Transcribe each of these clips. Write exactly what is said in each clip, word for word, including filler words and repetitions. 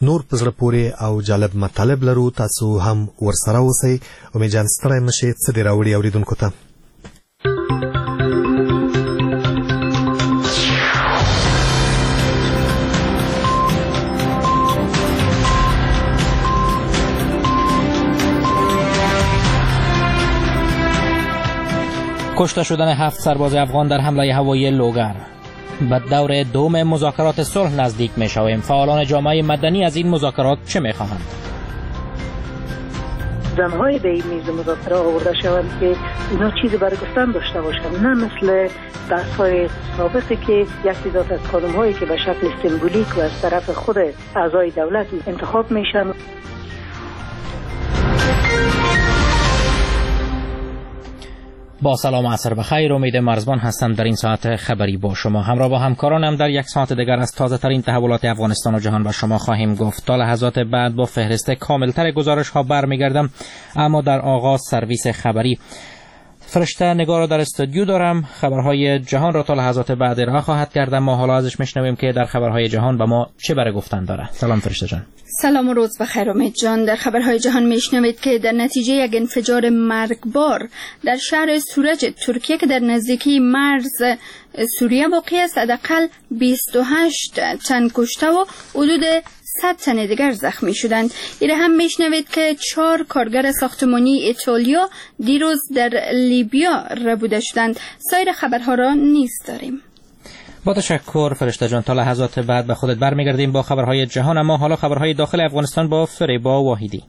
نور په زړه پورې او جالب مطالب لرو، تاسو هم ورسره اوسئ. امید جان ستړی مشئ، څه دې راوړي اوریدونکو ته؟ کشته شدن هفت سرباز افغان در حمله هوایی لوگر. به دور دوم مذاکرات صلح نزدیک می شویم. فعالان جامعه مدنی از این مذاکرات چه می خواهند؟ زنهای به این میز مذاکره آورده شوند که اینا چیزی برای گفتن داشته باشند، نه مثل بحث‌های سابقی که یک تعداد از خانم‌هایی که به شکل سمبولیک و از طرف خود اعضای دولت انتخاب میشن. با سلام و عصر بخیر، امید مرزبان هستم. در این ساعت خبری با شما همراه با همکارانم در یک ساعت دیگر از تازه ترین تحولات افغانستان و جهان با شما خواهیم گفت. تا لحظات بعد با فهرست کاملتر گزارش ها برمیگردم، اما در آغاز سرویس خبری. فرشته نگار را در استودیو دارم. خبرهای جهان را تا لحظات بعد ارائه خواهد کردم. ما حالا ازش میشنویم که در خبرهای جهان به ما چه برای گفتن داره. سلام فرشته جان. سلام و روز بخیر امید جان. در خبرهای جهان میشنوید که در نتیجه یک انفجار مرگبار در شهر سورج ترکیه که در نزدیکی مرز سوریه واقع است، حداقل بیست و هشت تن کشته و حدود صد تن دیگر زخمی شدند. ایره هم میشنوید که چهار کارگر ساختمانی ایتالیا دیروز در لیبیا ربوده شدند. سایر خبرها را نیز داریم. با تشکر فرشته جان. تا لحظات بعد به خودت برمیگردیم با خبرهای جهان، اما حالا خبرهای داخل افغانستان با فریبا واحدی.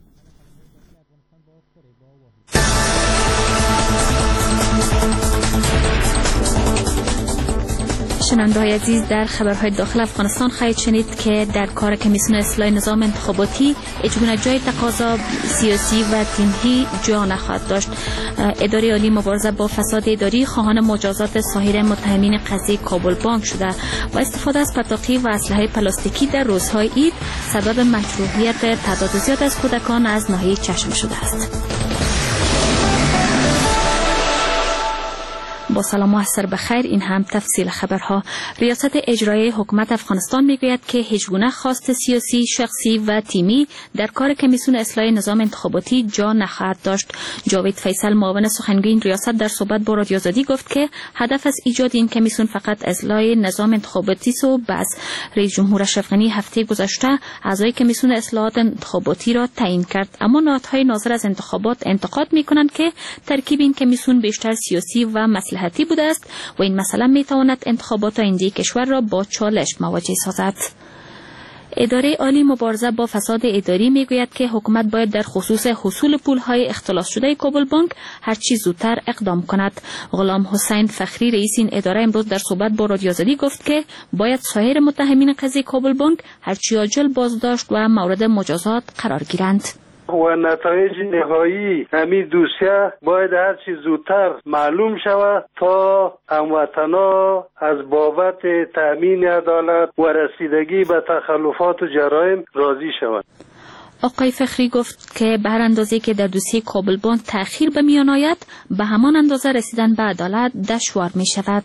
شنونده‌های عزیز، در خبرهای داخل افغانستان خواهید شنید که در کار کمیسیون اصلاح نظام انتخاباتی هیچگونه جای تقاضا سیاسی و تیمهی جا نخواهد داشت. اداره عالی مبارزه با فساد اداری خواهان مجازات سایر متهمین قضیه کابل بانک شده و استفاده از پتاقی و اسلحه پلاستیکی در روزهای عید سبب مجروحیت تعداد زیاد از کودکان از ناحیه چشم شده است. با سلام و عصر بخیر، این هم تفصیل خبرها. ریاست اجرایی حکومت افغانستان میگوید که هیچگونه خواست سیاسی، شخصی و تیمی در کار کمیسیون اصلاح نظام انتخاباتی جا نخواهد داشت. جاوید فیصل معاون سخنگوی این ریاست در صحبت با رادیو آزادی گفت که هدف از ایجاد این کمیسیون فقط اصلاح نظام انتخاباتی است و بس. رئیس جمهور اشرف غنی هفته گذشته اعضای کمیسیون اصلاحات انتخاباتی را تعیین کرد، اما نهادهای ناظر از انتخابات انتقاد میکنند که ترکیب این کمیسیون بیشتر سیاسی و مصلحتی بوده است و این مسئله میتواند انتخابات آینده کشور را با چالش مواجه سازد. اداره عالی مبارزه با فساد اداری میگوید که حکومت باید در خصوص حصول پولهای اختلاس شده کابل بانک هرچی زودتر اقدام کند. غلام حسین فخری رئیس این اداره امروز در صحبت با رادیو آزادی گفت که باید سایر متهمین قضیه کابل بانک هرچی عاجل بازداشت و مورد مجازات قرار گیرند. و نتایج نهایی همین دوسیه باید هرچی زودتر معلوم شود تا هموطنا از بابت تأمین عدالت و رسیدگی به تخلفات و جرایم راضی شوند. آقای فخری گفت که به هر اندازه که در دوسیه کابل بانک تأخیر به میان آید، به همان اندازه رسیدن به عدالت دشوار می شود.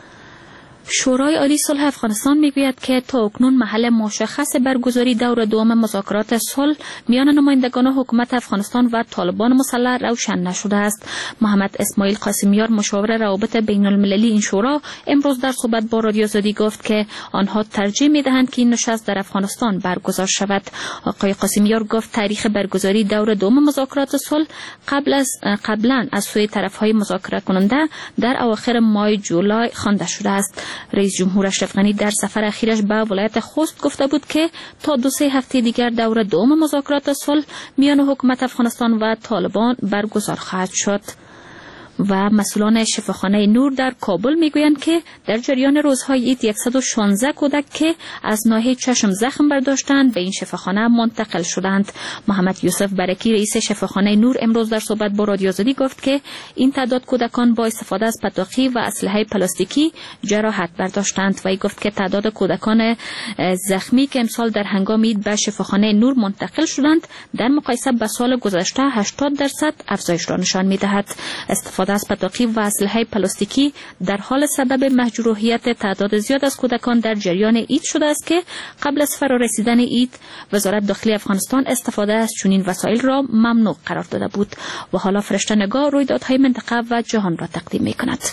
شورای عالی صلح افغانستان میگوید که تا اکنون محل مشخص برگزاری دور دوم مذاکرات صلح میان نمایندگان حکومت افغانستان و طالبان مسلح روشن نشده است. محمد اسماعیل قاسمیار مشاور روابط بین المللی این شورا امروز در صحبت با رادیو آزادی گفت که آنها ترجیح میدهند که این نشست در افغانستان برگزار شود. آقای قاسمیار گفت تاریخ برگزاری دور دوم مذاکرات صلح قبل از قبلا از سوی طرفهای مذاکره کننده در اواخر ماه جولای خوانده شده است. رئیس جمهور اشرف غنی در سفر اخیرش به ولایت خوست گفته بود که تا دو سه هفته دیگر دور دوم مذاکرات صلح میان حکومت افغانستان و طالبان برگزار خواهد شد. و مسئولان شفاخانه نور در کابل میگویند که در جریان روزهای عید صد و شانزده کودک که از ناحیه چشم زخم برداشتند به این شفاخانه منتقل شدند. محمد یوسف برکی رئیس شفاخانه نور امروز در صحبت با رادیو آزادی گفت که این تعداد کودکان با استفاده از پتاقی و اسلحه پلاستیکی جراحت برداشتند و ای گفت که تعداد کودکان زخمی که امسال در هنگام عید به شفاخانه نور منتقل شدند در مقایسه با سال گذشته هشتاد درصد افزایش را نشان می‌دهد. استفاده دست پتاقی و اسلحه پلاستیکی در حال سبب محجوریت تعداد زیاد از کودکان در جریان عید شده است که قبل از فرارسیدن عید وزارت داخلی افغانستان استفاده از چنین وسایل را ممنوع قرار داده بود و حالا فرشته نگاه رویدادهای منطقه و جهان را تقدیم می کند.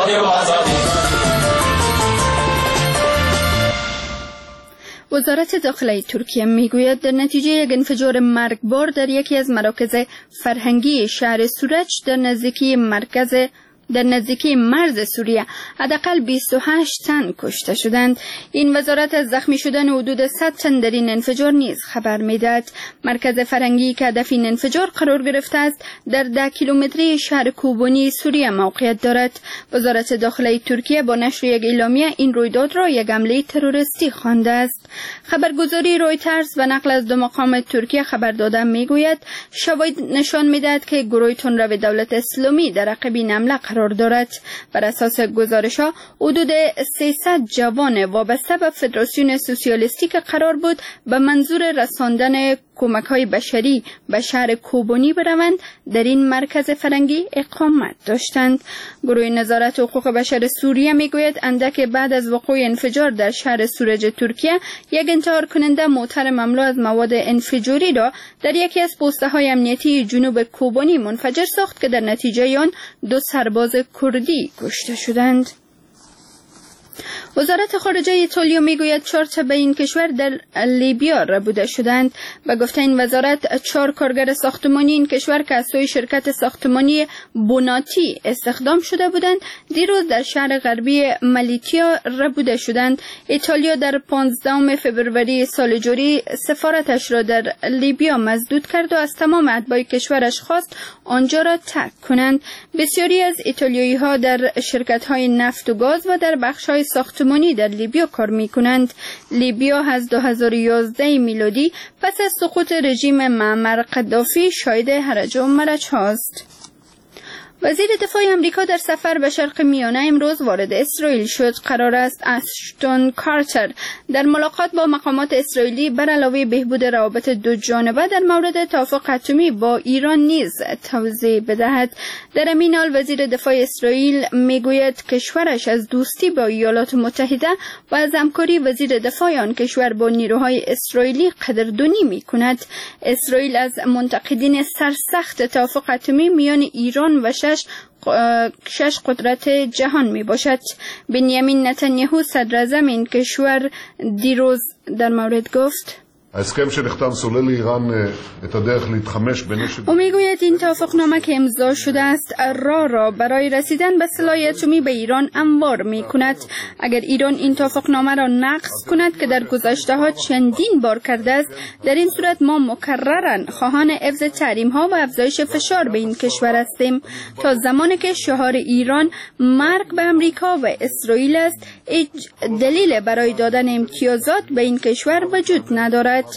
وزارت داخلی ترکیه میگوید در نتیجه یک انفجار مرگبار در یکی از مراکز فرهنگی شهر سورج در نزدیکی مرکز در نزدیکی مرز سوریه حداقل بیست و هشت تن کشته شدند. این وزارت از زخمی شدن حدود صد تن در این انفجار نیز خبر میدهد. مرکز فرهنگی که هدف این انفجار قرار گرفته است در ده کیلومتری شهر کوبونی سوریه موقعیت دارد. وزارت داخلی ترکیه با نشر یک اعلامیه این رویداد را یک حمله تروریستی خوانده است. خبرگزاری رویترز و نقل از دو مقام ترکیه خبر داده میگوید شواهد نشان میدهد که گروه تندرو دولت اسلامی در عقب این حمله قرار دارد. بر اساس گزارش‌ها حدود سیصد جوان وابسته به فدراسیون سوسیالیستی که قرار بود به منظور رساندن کمک‌های بشری به شهر کوبونی بروند در این مرکز فرهنگی اقامت داشتند. گروه نظارت حقوق بشر سوریه میگوید اندک بعد از وقوع انفجار در شهر سورج ترکیه یک انتحار کننده موتر مملو از مواد انفجاری را در یکی از پست‌های امنیتی جنوب کوبونی منفجر ساخت که در نتیجه آن دو سرباز کردی کشته شدند. وزارت خارجه ایتالیا میگوید چهار تبع این کشور در لیبیا ربوده شدند. به گفته این وزارت چهار کارگر ساختمانی این کشور که از سوی شرکت ساختمانی بوناتی استخدام شده بودند دیروز در شهر غربی ملیتیا ربوده شدند. ایتالیا در پانزدهم فوریه سال جاری سفارتش را در لیبیا مسدود کرد و از تمام اتباع کشورش خواست آنجا را ترک کنند. بسیاری از ایتالیایی ها در شرکت های نفت و گاز و در بخش های ساختمانی در لیبیا کار می کنند. لیبیا از دو هزار و یازده میلادی پس از سقوط رژیم معمر قدافی شاهد هرج و مرج هاست. وزیر دفاع آمریکا در سفر به شرق میانه امروز وارد اسرائیل شد. قرار است اشتون کارتر در ملاقات با مقامات اسرائیلی بر علاوه بهبود روابط دو جانبه در مورد توافق اتمی با ایران نیز توضیح بدهد. در همین حال وزیر دفاع اسرائیل میگوید کشورش از دوستی با ایالات متحده و از همکاری وزیر دفاع آن کشور با نیروهای اسرائیلی قدردانی میکند. اسرائیل از منتقدین سرسخت توافق اتمی میان ایران و شش شش قدرت جهان می باشد. بنیامین نتانیاهو صدر اعظم این کشور دیروز در مورد گفت ההסכם שנחתם סולל לאיראן את הדרך להתחמש בנשק. او میگوید این توافقنامه که امضا شده است راه را برای رسیدن به سلاح اتمی به ایران هموار می کند. اگر ایران این توافقنامه را نقض کند که در گذشته ها چندین بار کرده است، در این صورت ما مکرراً خواهان حفظ تحریم ها و افزایش فشار به این کشور هستیم. تا زمانی که شعار ایران مرگ به امریکا و اسرائیل است، هیچ دلیل برای دادن امتیازات به این کشور وجود ندارد.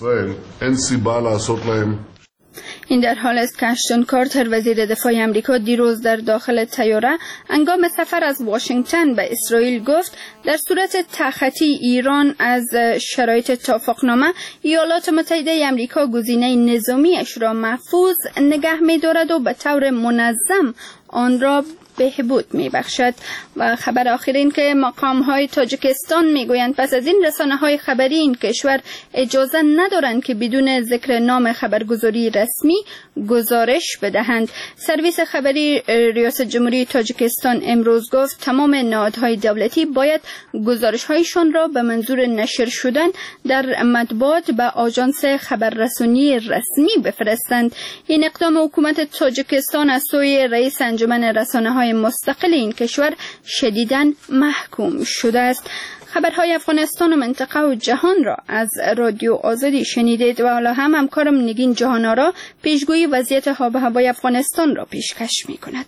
این در حال است که اشتون کارتر وزیر دفاع آمریکا دیروز در داخل طیاره هنگام سفر از واشنگتن به اسرائیل گفت در صورت تخطی ایران از شرایط توافقنامه، ایالات متحده آمریکا گزینه نظامیش را محفوظ نگه می‌دارد و به طور منظم آن را بهبود میبخشد. و خبر آخر این که مقام های تاجیکستان میگویند پس از این رسانه های خبری این کشور اجازه ندارند که بدون ذکر نام خبرگزاری رسمی گزارش بدهند. سرویس خبری ریاست جمهوری تاجیکستان امروز گفت تمام نهادهای دولتی باید گزارش هایشان را به منظور نشر شدن در مطبوعات به آژانس خبررسانی رسمی بفرستند. این اقدام حکومت تاجیکستان از سوی رئیس انجمن رسانه های مستقل این کشور شدیداً محکوم شده است. خبرهای افغانستان و منطقه و جهان را از رادیو آزادی شنیدید و حالا هم همکارم نگین جهانارا پیشگویی وضعیت آب و هوای افغانستان را پیشکش می کند.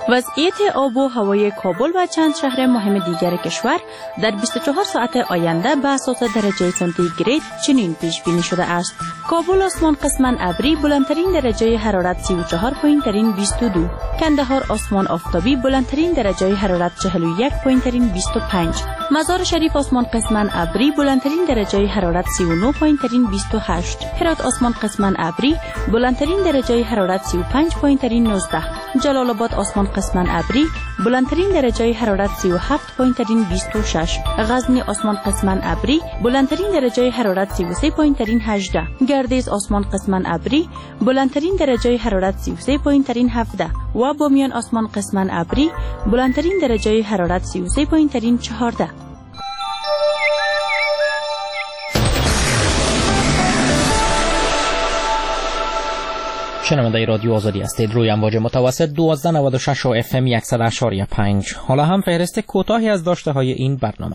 وضعیت آب و هوای کابل و چند شهر مهم دیگر کشور در بیست و چهار ساعت آینده به اساس درجه سانتیگراد چنین پیش بینی شده است. کابل آسمان قسماً ابری، بلندترین درجه حرارت سی و چهار، پایین‌ترین بیست و دو. کندهار آسمان آفتابی، بلندترین درجه حرارت چهل و یک، پایین‌ترین بیست و پنج. مزار شریف آسمان قسماً ابری، بلندترین درجه حرارت سی و نه، پایین‌ترین بیست و هشت. هرات آسمان قسماً ابری، بلندترین درجه حرارت سی و پنج، پایین‌ترین نوزده. جلال آباد آسمان قسماً ابری، بلندترین درجه حرارت سی و هفت، پایین‌ترین بیست و شش. غزنی آسمان قسماً ابری، بلندترین درجه حرارت سی و سه، پایین‌ترین هجده. گردیز آسمان قسماً ابری، بلندترین درجه حرارت سی و سه، پایین‌ترین هفده. و بامیان آسمان قسماً ابری، بلندترین درجه حرارت سی و سه، پایین‌ترین چهارده. شنونده رادیو آزادی هستید. روی امواج متوسط دوازده نود و شش و اف ام صد اشاری پنج. حالا هم فهرست کوتاهی از داشته های این برنامه.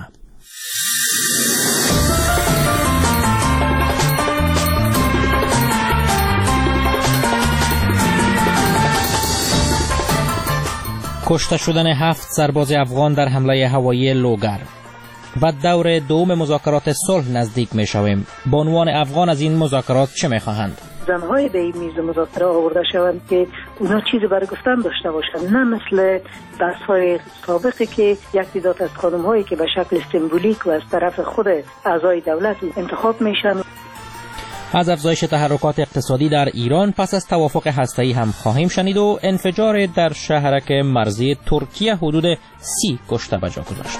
کشته شدن هفت سرباز افغان در حمله هوایی لوگر. و دور دوم مذاکرات صلح نزدیک می شویم. بانوان افغان از این مذاکرات چه می خواهند؟ زنهای به این میز مذاکره آورده شوند که اونا چیزی برای گفتن داشته باشند، نه مثل بحث‌های سابقی که یک تعداد از خانم‌هایی که به شکل سمبولیک و از طرف خود اعضای دولت انتخاب میشن. از افزایش تحرکات اقتصادی در ایران پس از توافق هسته‌ای هم خواهیم شنید و انفجار در شهرک مرزی ترکیه حدود سی کشته به جا گذاشت.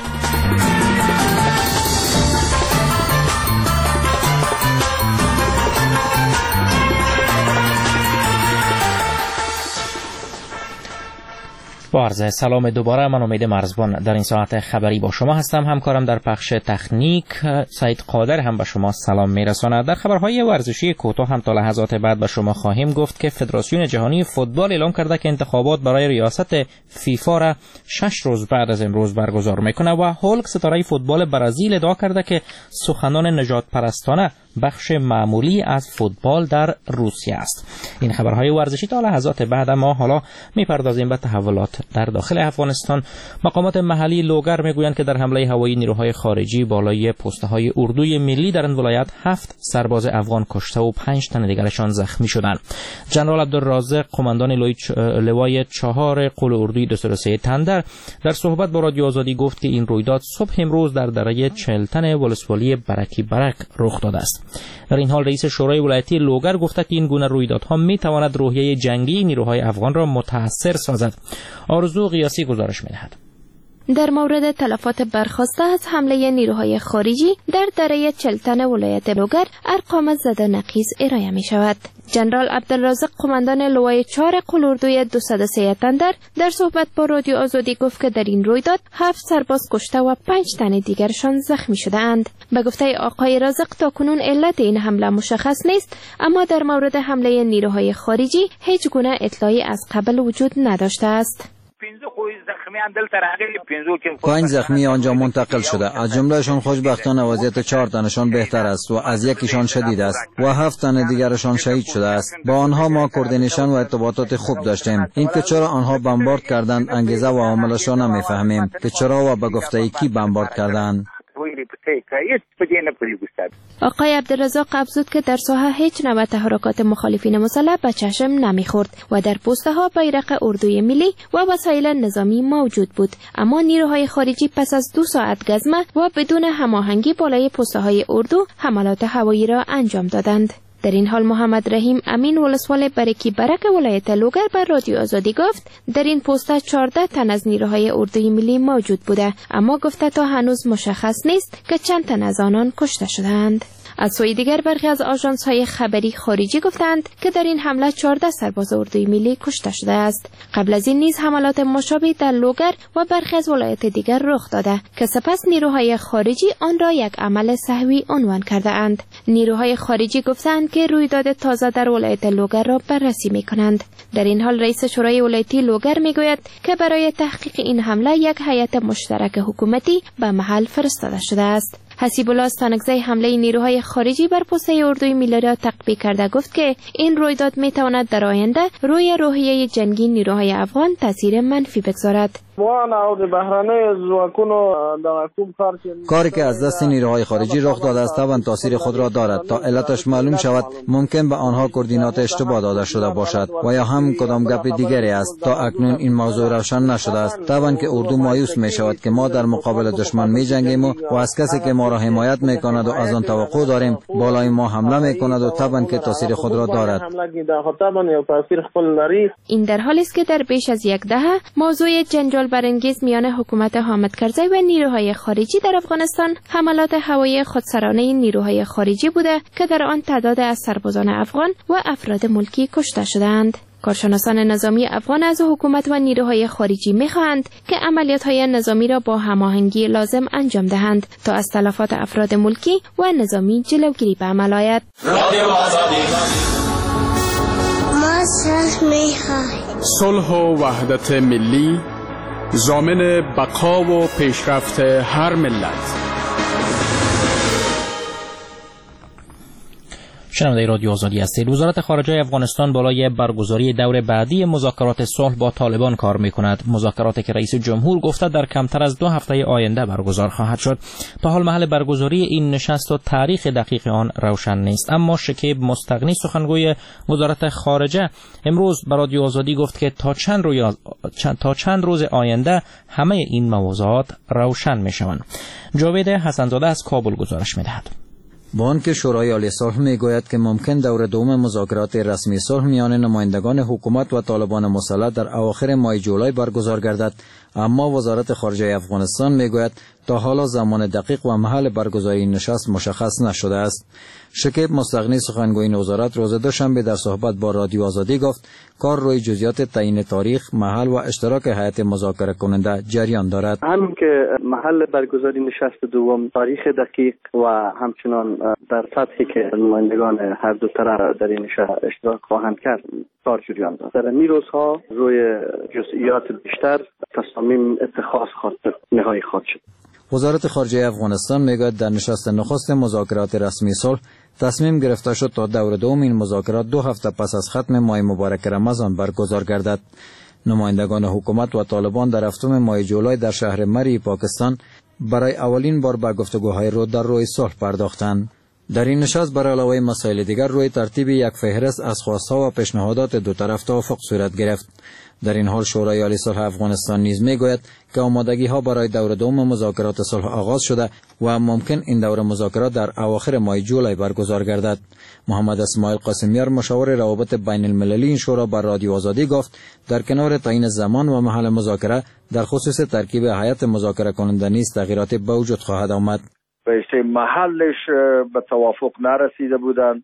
با عرض سلام دوباره، من امید مرزبان در این ساعت خبری با شما هستم. همکارم در پخش تکنیک سعید قادر هم به شما سلام میرساند. در خبرهای ورزشی کوتاه هم تا لحظات بعد به شما خواهیم گفت که فدراسیون جهانی فوتبال اعلام کرده که انتخابات برای ریاست فیفا را شش روز بعد از امروز برگزار میکنه و هولک ستاره فوتبال برزیل ادعا کرده که سخنان نجات پرستانه بخش معمولی از فوتبال در روسیه است. این خبرهای ورزشی تا لحظات بعد. ما حالا میپردازیم به تحولات در داخل افغانستان. مقامات محلی لوگر میگویند که در حمله هوایی نیروهای خارجی بالای پست‌های اردوی ملی در این ولایت هفت سرباز افغان کشته و پنج تن دیگرشان زخمی شدند. جنرال عبدالرازق قماندان لوای چهار قول اردوی دویست و سه تندر در صحبت با رادیو آزادی گفت که این رویداد صبح امروز در دره چلتن ولسوالی برکی برک رخ داده است. در این حال رئیس شورای ولایتی لوگر گفته که این گونه رویدادها می تواند روحیه جنگی نیروهای افغان را متاثر سازد. آرزو قیاسی گزارش می دهد. در مورد تلفات برخاسته از حمله نیروهای خارجی در دره چلتن ولایت لوگر ارقام زد و نقیض ارائه می شود. جنرال عبدالرازق قماندان لوای چهار قول اردوی دویست و سه تندر در صحبت با رادیو آزادی گفت که در این رویداد هفت سرباز کشته و پنج تن دیگرشان زخمی شده اند. به گفته آقای رازق تاکنون علت این حمله مشخص نیست، اما در مورد حمله نیروهای خارجی هیچ گونه اطلاعی از قبل وجود نداشته است. پنج زخمی آنجا منتقل شده، از جملهشان خوشبختانه وضعیت چهار تنشان بهتر است و از یکیشان شدید است و هفت تن دیگرشان شهید شده است. با آنها ما کوردینیشن و ارتباطات خوب داشتیم. اینکه چرا آنها بمبارد کردند انگیزه و عاملش را نمیفهمیم که چرا و به گفته کی بمبارد کردند. آقای عبدالرزاق افزود که در ساحه هیچ نوع تحرکات مخالفین مسلح به چشم نمیخورد و در پوسته ها بیرق اردوی ملی و وسایل نظامی موجود بود، اما نیروهای خارجی پس از دو ساعت گزمه و بدون هماهنگی بالای پوسته های اردو حملات هوایی را انجام دادند. در این حال محمد رحیم امین ولسوال برکی برک ولایت لوگر بر رادیو آزادی گفت در این پست چهارده تن از نیروهای اردوی ملی موجود بوده، اما گفته تا هنوز مشخص نیست که چند تن از آنان کشته شدند. از سوی دیگر برخی از آژانس‌های خبری خارجی گفتند که در این حمله چهارده سرباز اردوی ملی کشته شده است. قبل از این نیز حملات مشابه در لوگر و برخی از ولایات دیگر رخ داده که سپس نیروهای خارجی آن را یک عمل سهوی عنوان کرده اند. نیروهای خارجی گفتند که رویداد تازه در ولایت لوگر را بررسی می‌کنند. در این حال رئیس شورای ولایتی لوگر میگوید که برای تحقیق این حمله یک هیئت مشترک حکومتی به محل فرستاده شده است. حسیب الله استانکزی حمله نیروهای خارجی بر پوسته اردوی ملی را تقبیح کرده گفت که این رویداد میتواند در آینده روی روحیه جنگی نیروهای افغان تاثیر منفی بگذارد. کاری که از دست نیروهای خارجی رخ داده است طبعا تاثیر خود را دارد. تا علتش معلوم شود ممکن به آنها کوردینات اشتباه داده شده باشد و یا هم کدام گپ دیگری است. تا اکنون این موضوع روشن نشده است. طبعا که اردو مایوس می شود که ما در مقابل دشمن می جنگیم و, و از کسی که ما را حمایت می کند و از آن توقع داریم بالای ما حمله می کند و طبعا که تاثیر خود را دارد. این در حالی است که در بیش از یک دهه موضوع جنجال برانگیز میان حکومت حامد کرزی و نیروهای خارجی در افغانستان حملات هوایی خودسرانه نیروهای خارجی بوده که در آن تعداد از سربازان افغان و افراد ملکی کشته شدند. کارشناسان نظامی افغان از حکومت و نیروهای خارجی می‌خواهند که عملیات‌های نظامی را با هماهنگی لازم انجام دهند تا از تلفات افراد ملکی و نظامی جلوگیری به عمل آید. صلح و وحدت ملی ضامن بقا و پیشرفت هر ملت. شنونده رادیو آزادی هستید. وزارت خارجه افغانستان بالای برگزاری دور بعدی مذاکرات صلح با طالبان کار می‌کند. مذاکراتی که رئیس جمهور گفته در کمتر از دو هفته آینده برگزار خواهد شد. تا حال محل برگزاری این نشست و تاریخ دقیق آن روشن نیست، اما شکیب مستغنی سخنگوی وزارت خارجه امروز به رادیو آزادی گفت که تا چند روز تا چند روز آینده همه این موضوعات روشن می‌شوند. جاوید حسنزاده از کابل گزارش می‌دهد. بانک شورای عالی صلح میگوید که ممکن دور دوم مذاکرات رسمی صلح میان نمایندگان حکومت و طالبان مسلح در اواخر ماه جولای برگزار گردد، اما وزارت خارجه افغانستان میگوید تا حالا زمان دقیق و محل برگزاری نشست مشخص نشده است. شکیب مستغنی سخنگوی وزارت روز دوشنبه در صحبت با رادیو آزادی گفت کار روی جزئیات تعیین تاریخ، محل و اشتراک هیئت مذاکره کننده جریان دارد. همین که محل برگزاری نشست دوم، تاریخ دقیق و همچنان در سطحی که نمایندگان هر دو طرف در این نشست اشتراک خواهند کرد کار جریان دارد. در این روزها روی جزئیات بیشتر تصامیم اتخاذ خواهد نهایی خواهد شد. وزارت خارجه افغانستان میگوید در نشست نخست مذاکرات رسمی صلح تصمیم گرفته شد تا دور دوم این مذاکرات دو هفته پس از ختم ماه مبارک رمضان برگزار گردد. نمایندگان حکومت و طالبان در هفتم ماه جولای در شهر مری پاکستان برای اولین بار به گفتگوهای رو در روی صلح پرداختند. در این نشست برای علاوه مسائل دیگر روی ترتیب یک فهرست از خواست‌ها و پیشنهادات دو طرف توافق صورت گرفت. در این حال شورای عالی صلح افغانستان نیز میگوید که آمادگی‌ها برای دور دوم مذاکرات صلح آغاز شده و ممکن این دور مذاکرات در اواخر ماه جولای برگزار گردد. محمد اسماعیل قاسمیار مشاور روابط بین المللی این شورا بر رادیو آزادی گفت در کنار تعیین زمان و محل مذاکره در خصوص ترکیب هیئت مذاکره کننده نیز تغییرات به وجود خواهد آمد. به محلش به توافق نرسیده بودند.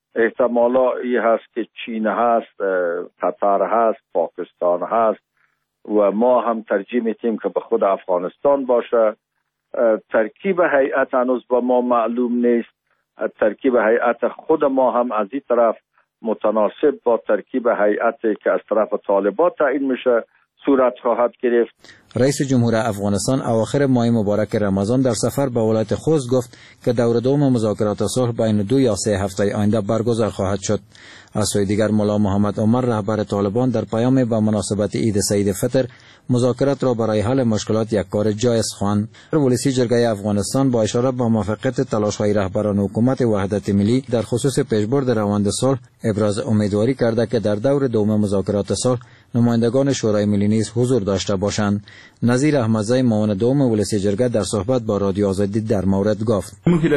احتمالی هست که چین هست، قطر هست، پاکستان هست و ما هم ترجیح میدیم که به خود افغانستان باشه. ترکیب هیئت هنوز به ما معلوم نیست. ترکیب هیئت خود ما هم از این طرف متناسب با ترکیب هیئتی که از طرف طالبان تعیین میشه صورت خواهد گرفت. رئیس جمهور افغانستان اواخر ماه مبارک رمضان در سفر به ولایت خوست گفت که دور دوم مذاکرات صلح بین دو یا سه هفته آینده برگزار خواهد شد. از سوی دیگر ملا محمد عمر رهبر طالبان در پیام به مناسبت عید سعید فطر مذاکرات را برای حل مشکلات یک کار جایز خواند. ولسی جرگه افغانستان با اشاره به موفقیت تلاش‌های رهبران حکومت وحدت ملی در خصوص پیشبرد روند صلح ابراز امیدواری کرده که در دور دوم مذاکرات صلح نمایندگان شورای ملی نیز حضور داشته باشند. نظیر احمدزی معاون دوم ولسی جرگه در صحبت با رادیو آزادی در مورد گفت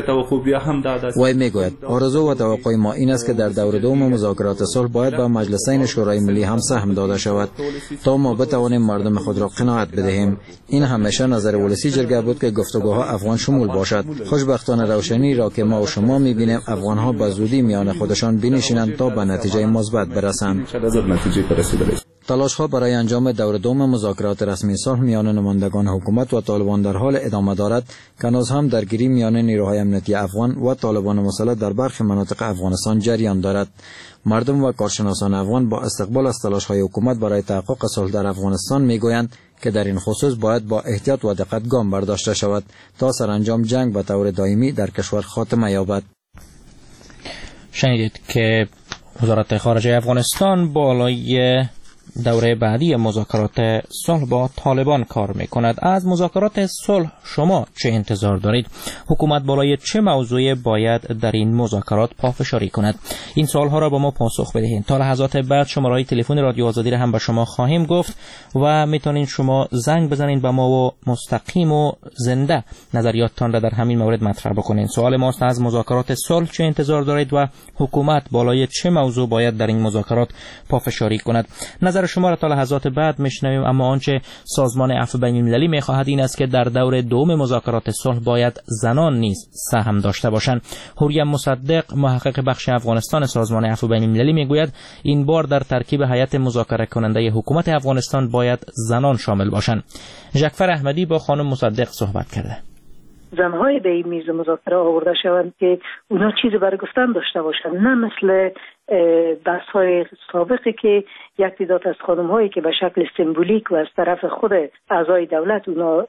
وی میگوید آرزو و توقع ما این است که در دور دوم مذاکرات صلح باید به مجلسین شورای ملی هم سهم داده شود تا ما بتوانیم مردم خود را قناعت بدهیم. این همیشه نظر ولسی جرگه بود که گفتگوها افغان شمول باشد. خوشبختانه روشنی را که ما و شما میبینیم افغانها به زودی میان خودشان بنشینند تا به نتیجه مثبت برسند. تلاش‌ها برای انجام دور دوم مذاکرات رسمی صلح میان نمایندگان حکومت و طالبان در حال ادامه دارد که هنوز هم درگیری میان نیروهای امنیتی افغان و طالبان مسلح در برخی مناطق افغانستان جریان دارد. مردم و کارشناسان افغان با استقبال از تلاش‌های حکومت برای تحقق صلح در افغانستان میگویند که در این خصوص باید با احتیاط و دقت گام برداشته شود تا سرانجام جنگ به طور دائمی در کشور خاتمه یابد. شنیدید که وزارت خارجه افغانستان بالای دوره بعدی مذاکرات صلح با طالبان کار میکند. از مذاکرات صلح شما چه انتظار دارید؟ حکومت بالای چه موضوعی باید در این مذاکرات پافشاری کند؟ این سوالها را با ما پاسخ بدهید. تا لحظات بعد شماره تلفن رادیو آزادی را هم به شما خواهیم گفت و میتونید شما زنگ بزنید به ما و مستقیم و زنده نظریاتتان را در همین مورد مطرح بکنید. سوال ماست از مذاکرات صلح چه انتظار دارید و حکومت بالای چه موضوع باید در این مذاکرات پافشاری کند؟ نظر شما را تا لحظات بعد میشنویم. اما آنچه سازمان عفو بین المللی میخواهد این است که در دور دوم مذاکرات صلح باید زنان نیز سهم داشته باشند. حوریم مصدق محقق بخش افغانستان سازمان عفو بین المللی میگوید این بار در ترکیب هیئت مذاکره کننده حکومت افغانستان باید زنان شامل باشند. ژکفر احمدی با خانم مصدق صحبت کرده. زنهای به این میز مذاکره آورده شوند که اونا چیزی برای گفتن داشته باشند، نه مثل بحث های سابقی که یک تعداد از خانم هایی که به شکل سمبولیک و از طرف خود اعضای دولت اونا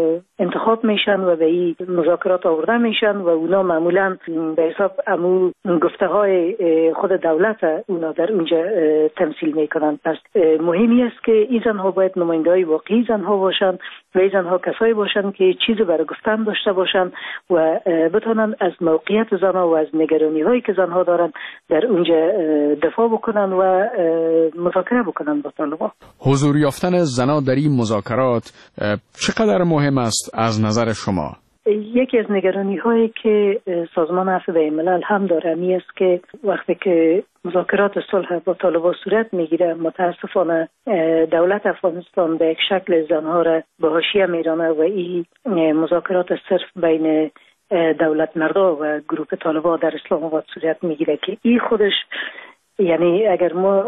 انتخاب میشن و به این مذاکرات آورده میشن و اونا معمولا به حساب امو گفته های خود دولت اونا در اونجا تمثیل میکنن. پس مهمی است که این زنها باید نماینده های واقعی زنها باشن و این زنها کسایی باشن که چیزی برای گفتن داشته باشن و بتونن از موقعیت زنها و از نگرانی هایی که زنها دارن در اونجا دفاع بکنن و مذاکره بکنن با طالبان. حضور یافتن زنان در این مذاکرات چقدر مهم است از نظر شما؟ یکی از نگرانی هایی که سازمان عفو بین الملل هم داره می است که وقتی که مذاکرات صلح با طالبان صورت میگیره متاسفانه دولت افغانستان به یک شکل زنها را به حاشیه میرانه و این مذاکرات صرف بین دولت مردا و گروه طالبان در اسلام آباد صورت میگیره که این خودش یعنی اگر ما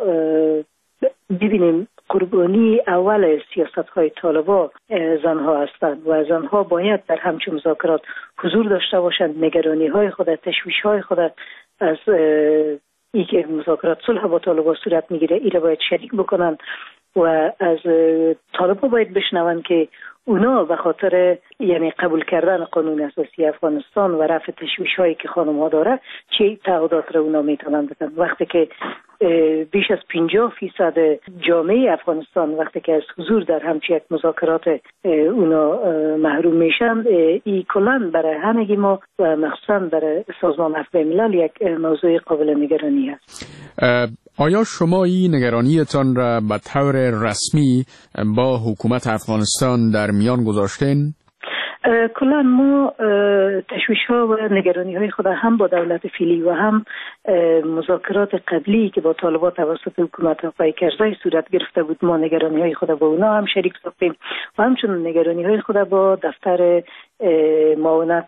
ببینیم قربانی اول سیاست های طالبان زنها هستند و زنها باید در همچون مذاکرات حضور داشته باشند، نگرانی های خود، تشویش های خود از ای که مذاکرات صلح با طالبان صورت میگیره این را باید شریک بکنن و از طالبان باید بشنون که اونا به خاطر یعنی قبول کردن قانون اساسی افغانستان و رفع تشویش هایی که خانم ها داره چه تعهدات را اونا میتونن بدن. وقتی که بیش از پنجاه فیصد جامعه افغانستان وقتی که از حضور در همچین یک مذاکرات اونا محروم میشن، این کلان برای همگی ما و مخصوصا برای سازمان عفو بین الملل یک موضوع قابل نگرانی است. آیا شما این نگرانیتان را به طور رسمی با حکومت افغانستان در میان گذاشتین؟ کلا ما تشویش ها و نگرانی های خود هم با دولت فعلی و هم مذاکرات قبلی که با طالبان توسط حکومت آقای کرزی صورت گرفته بود، ما نگرانی های خود با اونا هم شریک ساختیم و همچنین نگرانی های خود با دفتر معاونت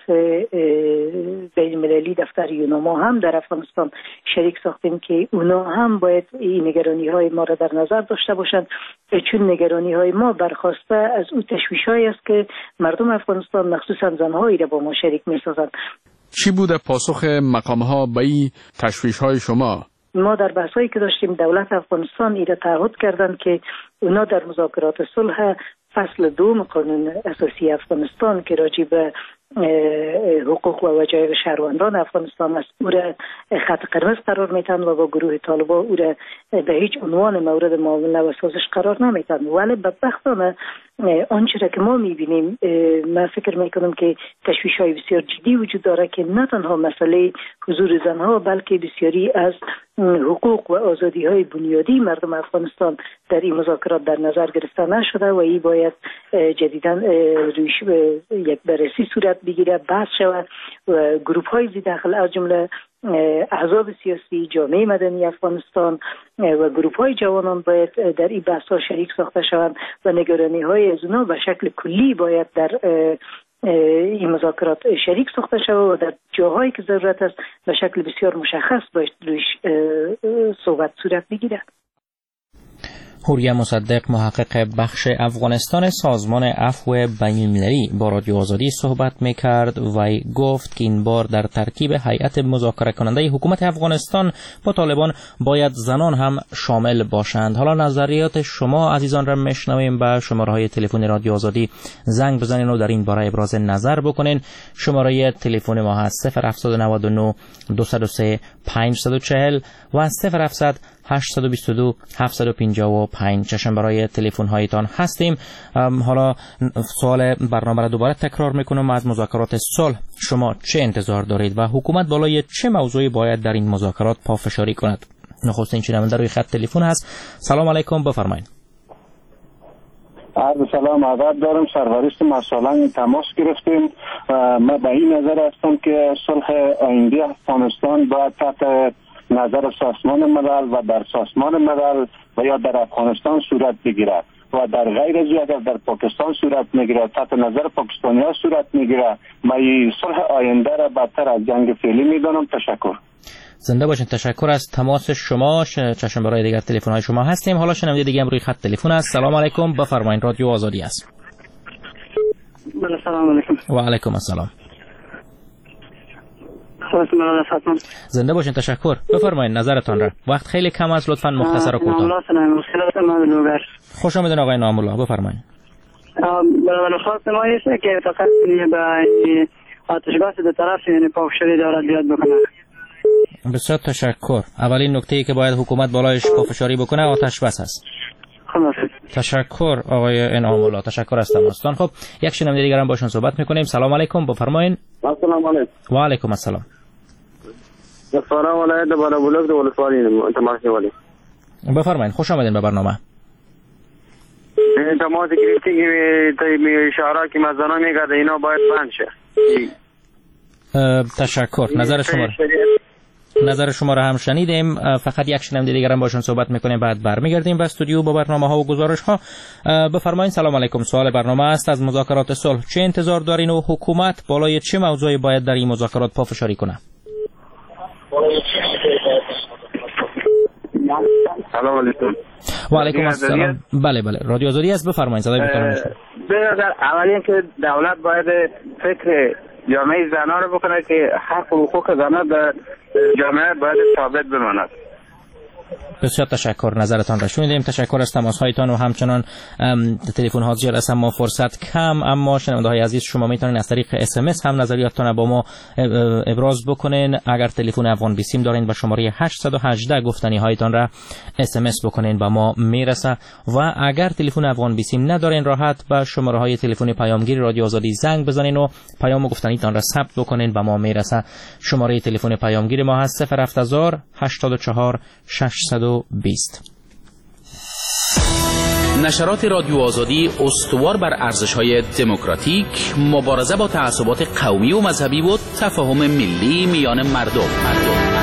بین المللی، دفتر یوناما هم در افغانستان شریک ساختیم که اونا هم باید این نگرانی های ما را در نظر داشته باشند، چون نگرانی های ما برخواسته از اون تشویش هایی است که مردم افغانستان مخصوصا زنهایی را با ما شریک می سازند. چی بوده پاسخ مقام ها به این تشویش های شما؟ ما در بحثایی که داشتیم دولت افغانستان ایره تعهد کردند که اونا در مذاکرات صلح فصل دوم قانون اساسی افغانستان که راجع به حقوق و وجایب شهروندان افغانستان است او را خط قرمز قرار میتن و با گروه طالبان او را به هیچ عنوان مورد معامله و سازش قرار نمیتن. ولی بدبختانه آنچه را که ما میبینیم، من فکر میکنم که تشویش های بسیار جدی وجود داره که نه تنها مسئله حضور زنها بلکه بسیاری از حقوق و آزادی های بنیادی مردم افغانستان در این مذاکرات در نظر گرفته نشده و این باید جدیداً رویش یک بررسی صورت بگیره، بحث شود و گروپ های زی داخل از جمله احزاب سیاسی، جامعه مدنی افغانستان و گروپ های جوانان باید در این بحث ها شریک ساخته شوند و نگرانی های از اونا به شکل کلی باید در این مذاکرات شریک ساخته شود و در جاهایی که ضرورت است به شکل بسیار مشخص باید رویش صحبت صورت بگیره. هوریا مصدق محقق بخش افغانستان سازمان عفو بین‌المللی با رادیو آزادی صحبت میکرد و گفت که این بار در ترکیب هیئت مذاکره کننده حکومت افغانستان با طالبان باید زنان هم شامل باشند. حالا نظریات شما عزیزان را میشنویم. به شماره های تلفن رادیو آزادی زنگ بزنین و در این باره ابراز نظر بکنین. شماره تلفن ما هست صفر هفت نه نه دو صفر سه پنج چهار صفر و صفر هفت هشت دو دو هفت پنج پنج. چشم برای تلفن هایتان هستیم. حالا سوال برنامه را دوباره تکرار میکنم. از مذاکرات صلح شما چه انتظار دارید و حکومت بالای چه موضوعی باید در این مذاکرات پافشاری کند؟ نخستین شنونده روی خط تلفن هست. سلام علیکم، بفرمایید. عرض سلام ادب دارم. سرورست مسئولان تماس گرفتیم. ما به این نظر هستم که صلح آینده افغانستان باید تحت نظر سازمان ملل و در سازمان ملل و یا در افغانستان صورت بگیرد و در غیر از اگر در پاکستان صورت میگیرد تحت نظر پاکستانی ها صورت میگیرد. ما این صلح آینده را بدتر از جنگ فعلی میدانم. تشکر. زنده باشین. تشکر از تماس شما. چشم برای دیگر تلفن های شما هستیم. حالا شنونده دیگه هم روی خط تلفن است. سلام علیکم، بفرمایید. رادیو آزادی است. بله سلام علیکم. و علیکم السلام. زنده باشین. تشکر. بفرمایید نظرتان را. وقت خیلی کم است، لطفاً مختصر و کوتاه. خوش آمدید آقای نامالله، بفرمایید. برای خواست ما است که فقط به آتشبس دو طرف یعنی پافشاری دارد بیاد بکنه. بسیار تشکر. اولین نکته‌ای که باید حکومت بالایش پافشاری بکنه آتش بس است. تشکر آقای انعام الله. تشکر از تماستان. خب یک شنونده دیگر هم باشون صحبت میکنیم. سلام علیکم، بفرمایید. سلام علیکم. و علیکم السلام. سلام علیکم. بالا بلوک دو ولسوالی تماس می‌کنیم. بفرمایید. خوش آمدین به برنامه. این تماس گرفتی که اشاره که مزانا میگه اینا باید بند شه. تشکر. نظر شما نظر شما را هم شنیدیم. فقط یک شنونده دیگر هم باشون صحبت میکنیم، بعد برمیگردیم به استودیو با برنامه ها و گزارش ها. بفرمایید. سلام علیکم. سوال برنامه است. از مذاکرات صلح چه انتظار دارین و حکومت بالای چه موضوعی باید در این مذاکرات پافشاری کنه؟ سلام علیکم. و علیکم السلام. بله بله رادیو آزادی است. بفرمایید. صدای بهتر میشه. به نظر اولی که دولت باید فکر جامعه زنان رو بکنه که حق و حقوق زنان در جامعه باید ثابت بماند. بسیار تشکر. نظرتان را شنیدیم. تشکر از تماس هایتان و همچنان تلفن ها زیاد است اما فرصت کم. اما شنونده های عزیز شما میتونید از طریق اس ام اس هم نظریاتتان با ما ابراز بکنین. اگر تلفن افغان بیسیم دارین به شماره هشت یک هشت گفتنی هایتان را اس ام اس بکنین با ما میرسه و اگر تلفن افغان بیسیم ندارین راحت به شماره های تلفن پیامگیر رادیو آزادی زنگ بزنین و پیام گفتنیتان را ثبت بکنین به ما میرسه. شماره تلفن پیامگیر ما هست صفر هفت هزار هشتاد و چهار ششصد و بیست. نشرات رادیو آزادی استوار بر ارزش‌های دموکراتیک، مبارزه با تعصبات قومی و مذهبی و تفاهم ملی میان مردم. مردم.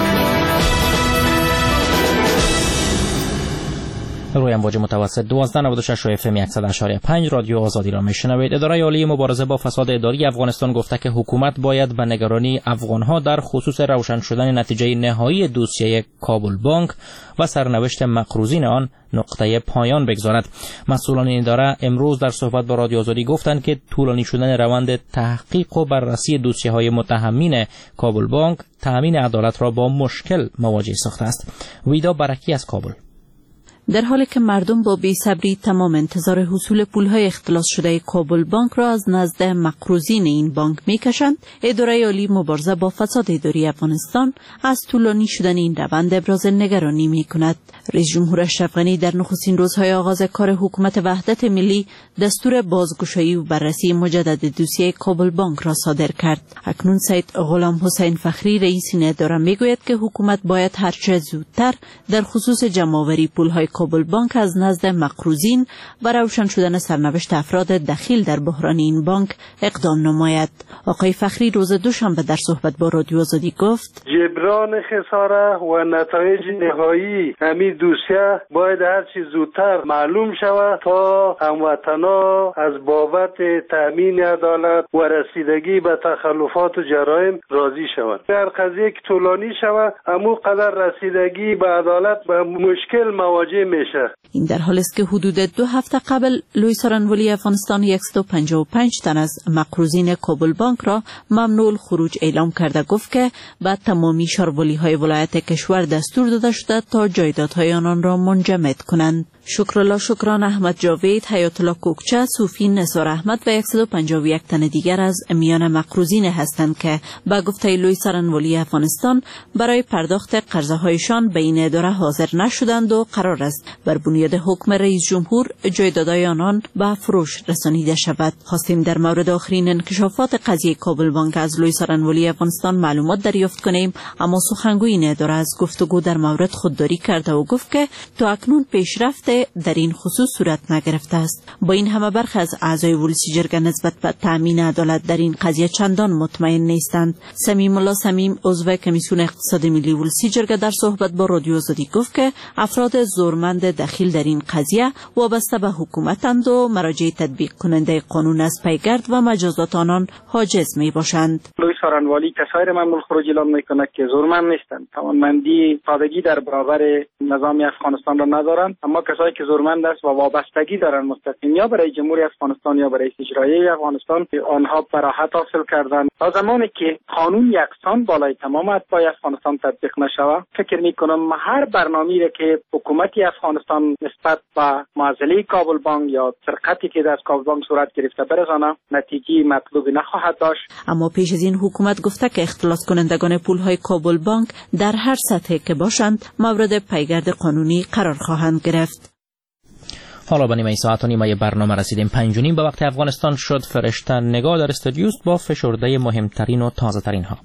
روی امواج متوسط دوازده نود و شش و اف ام صد و اشاره پنج رادیو آزادی را میشنوید. اداره عالی مبارزه با فساد اداری افغانستان گفته که حکومت باید به نگرانی افغانها در خصوص روشن شدن نتیجه نهایی دوسیه کابل بانک و سرنوشت مقروضین آن نقطه پایان بگذارد. مسئولان این اداره امروز در صحبت با رادیو آزادی گفتند که طولانی شدن روند تحقیق و بررسی دوسیه های متهمین کابل بانک تامین عدالت را با مشکل مواجه ساخته است. ویدا برکی از کابل. در حالی که مردم با بی‌صبری تمام انتظار حصول پولهای اختلاس شده کابل بانک را از نزد مقروضین این بانک میکشند، اداره عالی مبارزه با فساد اداری افغانستان از طولانی شدن این روند ابراز نگرانی میکند. رئیس جمهور اشرف غنی در نخستین روزهای آغاز کار حکومت وحدت ملی دستور بازگشایی و بررسی مجدد دوسیه کابل بانک را صادر کرد. اکنون سید غلام حسین فخری رئیس این اداره میگوید که حکومت باید هرچه زودتر در خصوص جمع‌آوری پولهای کابل بانک از نزد مقروضین و روشن شدن سرنوشت افراد دخیل در بحران این بانک اقدام نماید. آقای فخری روز دوشنبه در صحبت با رادیو آزادی گفت: جبران خساره و نتایج نهایی همین دوسیه باید هر چیز زودتر معلوم شود تا هموطنا از بابت تامین عدالت و رسیدگی به تخلفات و جرایم راضی شوند. هر قضیه که طولانی شود امو قدر رسیدگی به عدالت به مشکل مواجه نمیشه. این در حالی است که حدود دو هفته قبل لوی سارنوالی افغانستان صد و پنجاه و پنج تن از مقروضین کابل بانک را ممنوع الخروج اعلام کرده گفت که بعد تمامی شاروالی‌های ولایت کشور دستور داده شده تا جایدادهای آنان را منجمد کنند. شکرالله شکران، احمد جاوید، حیات الله کوکچه، صوفی نثار احمد و صد و پنجاه و یک تن دیگر از میان مقروضین هستند که به گفته لوی سارنوالی افغانستان برای پرداخت قرضه‌هایشان به این اداره حاضر نشدند و قرار است بر بنیاد حکم رئیس جمهور جایدادهای آنان به فروش رسانیده شود. خواستیم در مورد آخرین انکشافات قضیه کابل بانک از لوی سارنوالی افغانستان معلومات دریافت کنیم، اما سخنگوی این اداره از گفتگو در مورد خودداری کرده و گفت که تا اکنون پیشرفت در این خصوص صورت نگرفته است. با این همه برخی از اعضای ولسی جرگه نسبت به تامین عدالت در این قضیه چندان مطمئن نیستند. سمیم الله سمیم، عضو کمیسیون اقتصاد ملی ولسی جرگه، در صحبت با رادیو آزادی گفت که افراد زورمند دخیل در این قضیه وابسته به حکومتند و مراجع تطبیق کننده قانون از پیگرد و مجازات آنان حاجز می باشند. لوی سارنوالی کسایی را ممنوع خروج اعلام میکنه که زورمند نیستند، توانمندی سادگی در برابر نظام افغانستان را ندارند، اما کسایی که زورمند است و وابستگی دارند مستقیم یا برای جمهوری افغانستان یا برای اجرایی افغانستان، آنها براحت حاصل کردند. تا زمانی که قانون یکسان بالای تمام اتباع افغانستان تطبیق نشود، فکر میکنم هر برنامه‌ای را که حکومت افغانستان نسبت به معضله کابل بانک یا سرقتی که در کابل بانک صورت گرفته برساند، نتیجه مطلوبی نخواهد داشت. اما پیش از این حکومت گفته که اختلاس کنندگان پولهای کابل بانک در هر سطحی که باشند مورد پیگرد قانونی قرار خواهند گرفت. حالا به نیمه ساعت و نیمه برنامه رسیدیم. پنج و نیم به وقت افغانستان شد. فرشته نگاه در استودیوست با فشرده مهمترین و تازه ترین ها.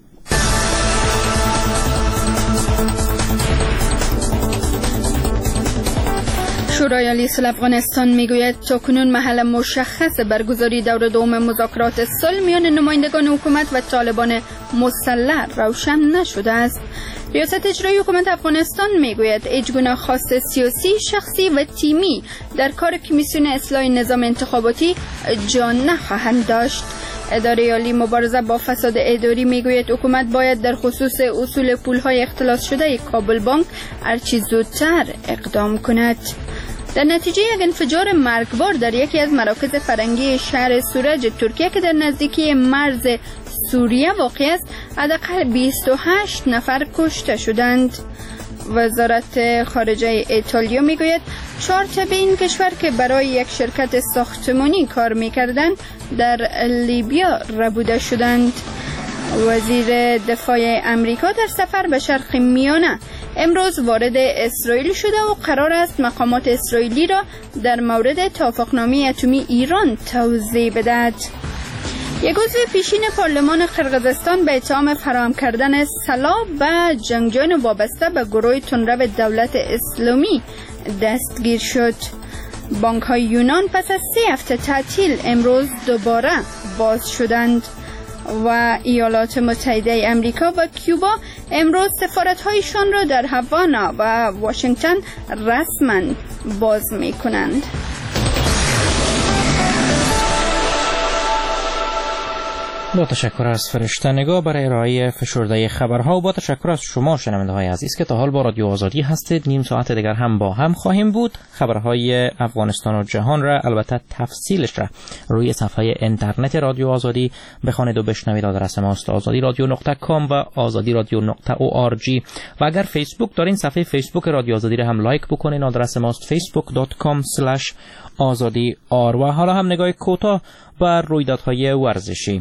شورای عالی صلح افغانستان میگوید تاکنون محل مشخص برگزاری دور دوم مذاکرات صلح میان نمایندگان حکومت و طالبان مسلح روشن نشده است. ریاست اجرایی حکومت افغانستان میگوید هیچگونه خواست سیاسی، شخصی و تیمی در کار کمیسیون اصلاح نظام انتخاباتی جا نخواهند داشت. اداره عالی مبارزه با فساد اداری میگوید حکومت باید در خصوص اصول پولهای اختلاس شده کابل بانک هرچی زودتر اقدام کند. در نتیجه یک انفجار مرگبار در یکی از مراکز فرنگی شهر سورج ترکیه که در نزدیکی مرز سوریه واقع است، حداقل بیست و هشت نفر کشته شدند. وزارت خارجه ایتالیا میگوید چهار تبع این کشور که برای یک شرکت ساختمانی کار میکردند در لیبیا ربوده شدند. وزیر دفاع امریکا در سفر به شرق میانه امروز وارد اسرائیل شده و قرار است مقامات اسرائیلی را در مورد توافقنامه اتمی ایران توضیح بدهد. یک عضو پیشین پارلمان قرقیزستان به اتهام فراهم کردن سلاح و جنگجویان وابسته به گروه تندرو دولت اسلامی دستگیر شد. بانک های یونان پس از سه هفته تعطیل امروز دوباره باز شدند و ایالات متحده امریکا و کیوبا امروز سفارت‌هایشان را در هاوانا و واشنگتن رسما باز می‌کنند. با تشکر از فرشته نگاه برای ارائه فشرده خبرها و با تشکر از شما شنونده های عزیز که تا حال با رادیو آزادی هستید. نیم ساعت دیگر هم با هم خواهیم بود. خبرهای افغانستان و جهان را، البته تفصیلش را، روی صفحه اینترنت رادیو آزادی بخوانید و بشنوید. آدرس ماست آزادی رادیو نقطه کام و آزادی رادیو نقطه او آر جی و اگر فیسبوک دارین صفحه فیسبوک رادیو آزادی را هم لایک بکنین. آدرس ماست فیسبوک دات کام اسلش آزادی آر. و حالا هم نگاه کوتاه بر رویدادهای ورزشی.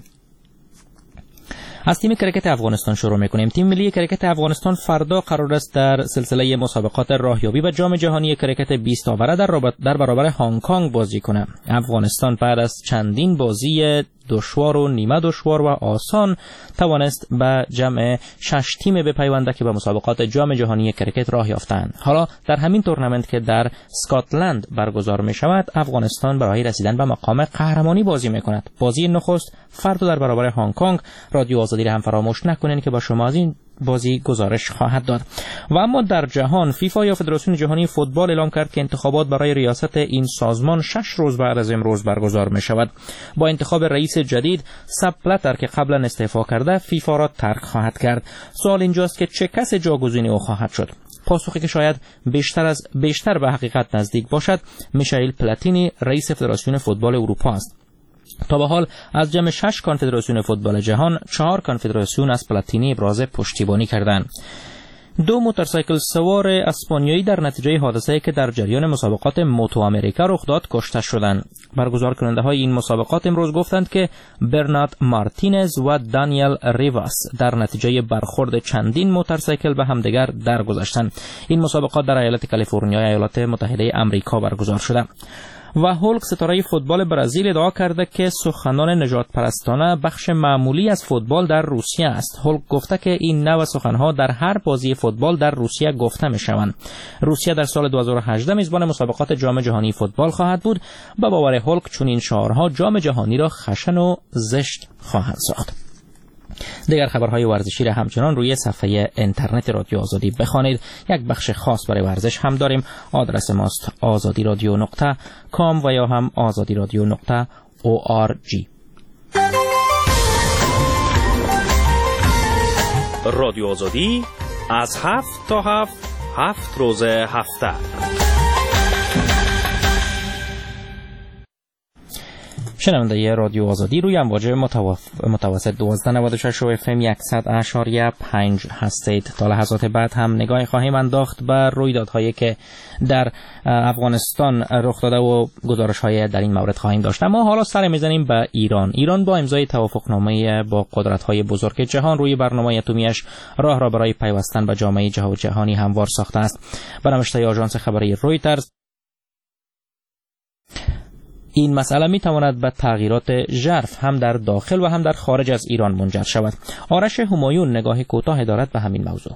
از تیم کرکت افغانستان شروع میکنیم. تیم ملی کرکت افغانستان فردا قرار است در سلسله مسابقات راهیابی و جام جهانی کرکت بیست آوره در, در برابر هنگ کنگ بازی کنه. افغانستان بعد از چندین بازی دشوار و نیمه دشوار و آسان توانست به جمع شش تیم بپیونده که به مسابقات جام جهانی کرکت راه یافتند. حالا در همین تورنمنت که در اسکاتلند برگزار می شود، افغانستان برای رسیدن به مقام قهرمانی بازی می کند. بازی نخست فردا در برابر هنگ کنگ. رادیو آزادی را هم فراموش نکنین که با شما از این بازی گزارش خواهد داد. و اما در جهان، فیفا یا فدراسیون جهانی فوتبال اعلام کرد که انتخابات برای ریاست این سازمان شش روز بعد از امروز برگزار می شود. با انتخاب رئیس جدید، سپ بلاتر که قبلا استعفا کرده فیفا را ترک خواهد کرد. سوال اینجاست که چه کس جاگزین او خواهد شد. پاسخی که شاید بیشتر از بیشتر به حقیقت نزدیک باشد میشائیل پلاتینی رئیس فدراسیون فوتبال اروپا است. تا به حال از جمع شش کنفدراسیون فوتبال جهان چهار کنفدراسیون از پلاتینی ابراز پشتیبانی کردند. دو موتورسایکل سوار اسپانیایی در نتیجه حادثه‌ای که در جریان مسابقات موتو امریکا رخ داد کشته شدند. برگزار کننده های این مسابقات امروز گفتند که برنارد مارتینز و دانیل ریواس در نتیجه برخورد چندین موتورسایکل به همدیگر درگذشتند. این مسابقات در ایالت کالیفرنیا ایالات متحده آمریکا برگزار شده. و هولک ستاره فوتبال برزیل ادعا کرده که سخنان نجات پرستانه بخش معمولی از فوتبال در روسیه است. هولک گفته که این نوع سخنها در هر بازی فوتبال در روسیه گفته می شوند. روسیه در سال دو هزار و هجده میزبان مسابقات جام جهانی فوتبال خواهد بود. با باور هولک چون این شعارها جام جهانی را خشن و زشت خواهند ساخت. دیگر خبرهای ورزشی را همچنان روی صفحه اینترنت رادیو آزادی بخوانید. یک بخش خاص برای ورزش هم داریم. آدرس ماست آزادی رادیو نقطه کام و یا هم آزادی رادیو نقطه او آر جی. رادیو آزادی از هفت تا هفت هفت روز هفته. شنونده رادیو آزادی روی امواج متوسط دوازده نود و شش و اف ام صد اشاریه پنج هستید. تا لحظات بعد هم نگاهی خواهیم انداخت بر رویدادهایی که در افغانستان رخ داده و گزارش‌های در این مورد خواهیم داشت. اما حالا سر می‌زنیم به ایران. ایران با امضای توافقنامه با قدرت‌های بزرگ جهان روی برنامه اتمیش راه را برای پیوستن به جامعه جهانی هموار ساخته است. به نوشته آژانس خبری رویترز این مسئله می تواند به تغییرات ژرف هم در داخل و هم در خارج از ایران منجر شود. آرش همایون نگاه کوتاه دارد به همین موضوع.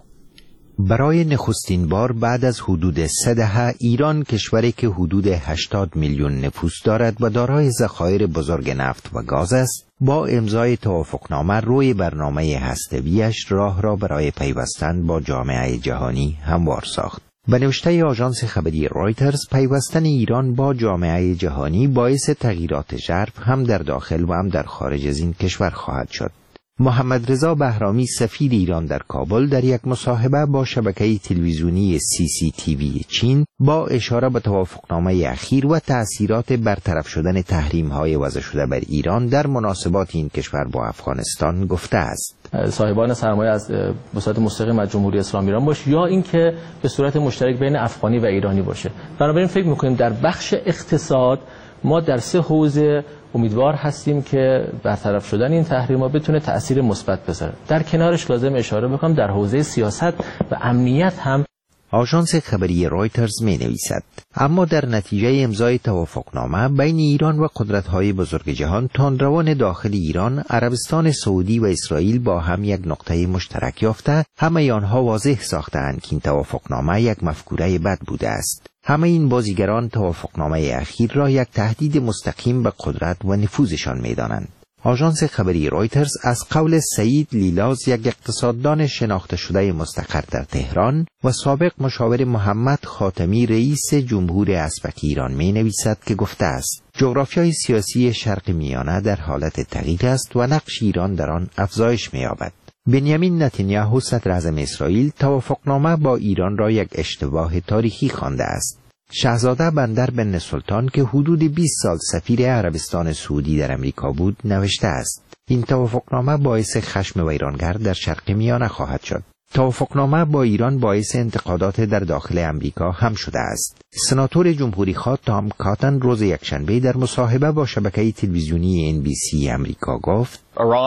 برای نخستین بار بعد از حدود سه دهه ایران کشوری که حدود هشتاد میلیون نفوس دارد و دارای ذخایر بزرگ نفت و گاز است، با امضای توافقنامه روی برنامه هسته‌ای‌اش راه را برای پیوستن با جامعه جهانی هموار ساخت. به نوشته آژانس خبری رویترز، پیوستن ایران با جامعه جهانی باعث تغییرات ژرف هم در داخل و هم در خارج از این کشور خواهد شد. محمد رضا بهرامی سفیر ایران در کابل در یک مصاحبه با شبکه تلویزیونی سی سی تی وی چین با اشاره به توافقنامه اخیر و تأثیرات برطرف شدن تحریم‌های وضع شده بر ایران در مناسبات این کشور با افغانستان گفته است. صاحبان سرمایه از به صورت مستقیم از جمهوری اسلامی ایران باشه یا اینکه به صورت مشترک بین افغانی و ایرانی باشه. بنابراین فکر می‌کنیم در بخش اقتصاد ما در سه حوزه امیدوار هستیم که برطرف شدن این تحریم‌ها بتونه تأثیر مثبت بذاره. در کنارش لازم اشاره بکنم در حوزه سیاست و امنیت هم. آژانس خبری رویترز می نویسد اما در نتیجه امضای توافقنامه بین ایران و قدرت‌های بزرگ جهان، تندروان داخل ایران، عربستان سعودی و اسرائیل با هم یک نقطه مشترک یافته، همه آنها واضح ساختند که این توافقنامه یک مفکوره بد بوده است. همه این بازیگران توافقنامه اخیر را یک تهدید مستقیم به قدرت و نفوذشان می‌دانند. آژانس خبری رویترز از قول سعید لیلاز، یک اقتصاددان شناخته شده مستقر در تهران و سابق مشاور محمد خاتمی رئیس جمهور اسبق ایران می نویسد که گفته است جغرافیای سیاسی شرق میانه در حالت تغییر است و نقش ایران در آن افزایش می یابد. بنیامین نتانیاهو صدر اعظم اسرائیل توافقنامه با ایران را یک اشتباه تاریخی خوانده است. شاهزاده بندر بن سلطان که حدود بیست سال سفیر عربستان سعودی در امریکا بود نوشته است این توافقنامه باعث خشم ویرانگر در شرق میانه خواهد شد. توافقنامه با ایران باعث انتقادات در داخل امریکا هم شده است. سناتور جمهوری خواه تام کاتن روز یکشنبه در مصاحبه با شبکه تلویزیونی ان بی سی امریکا گفت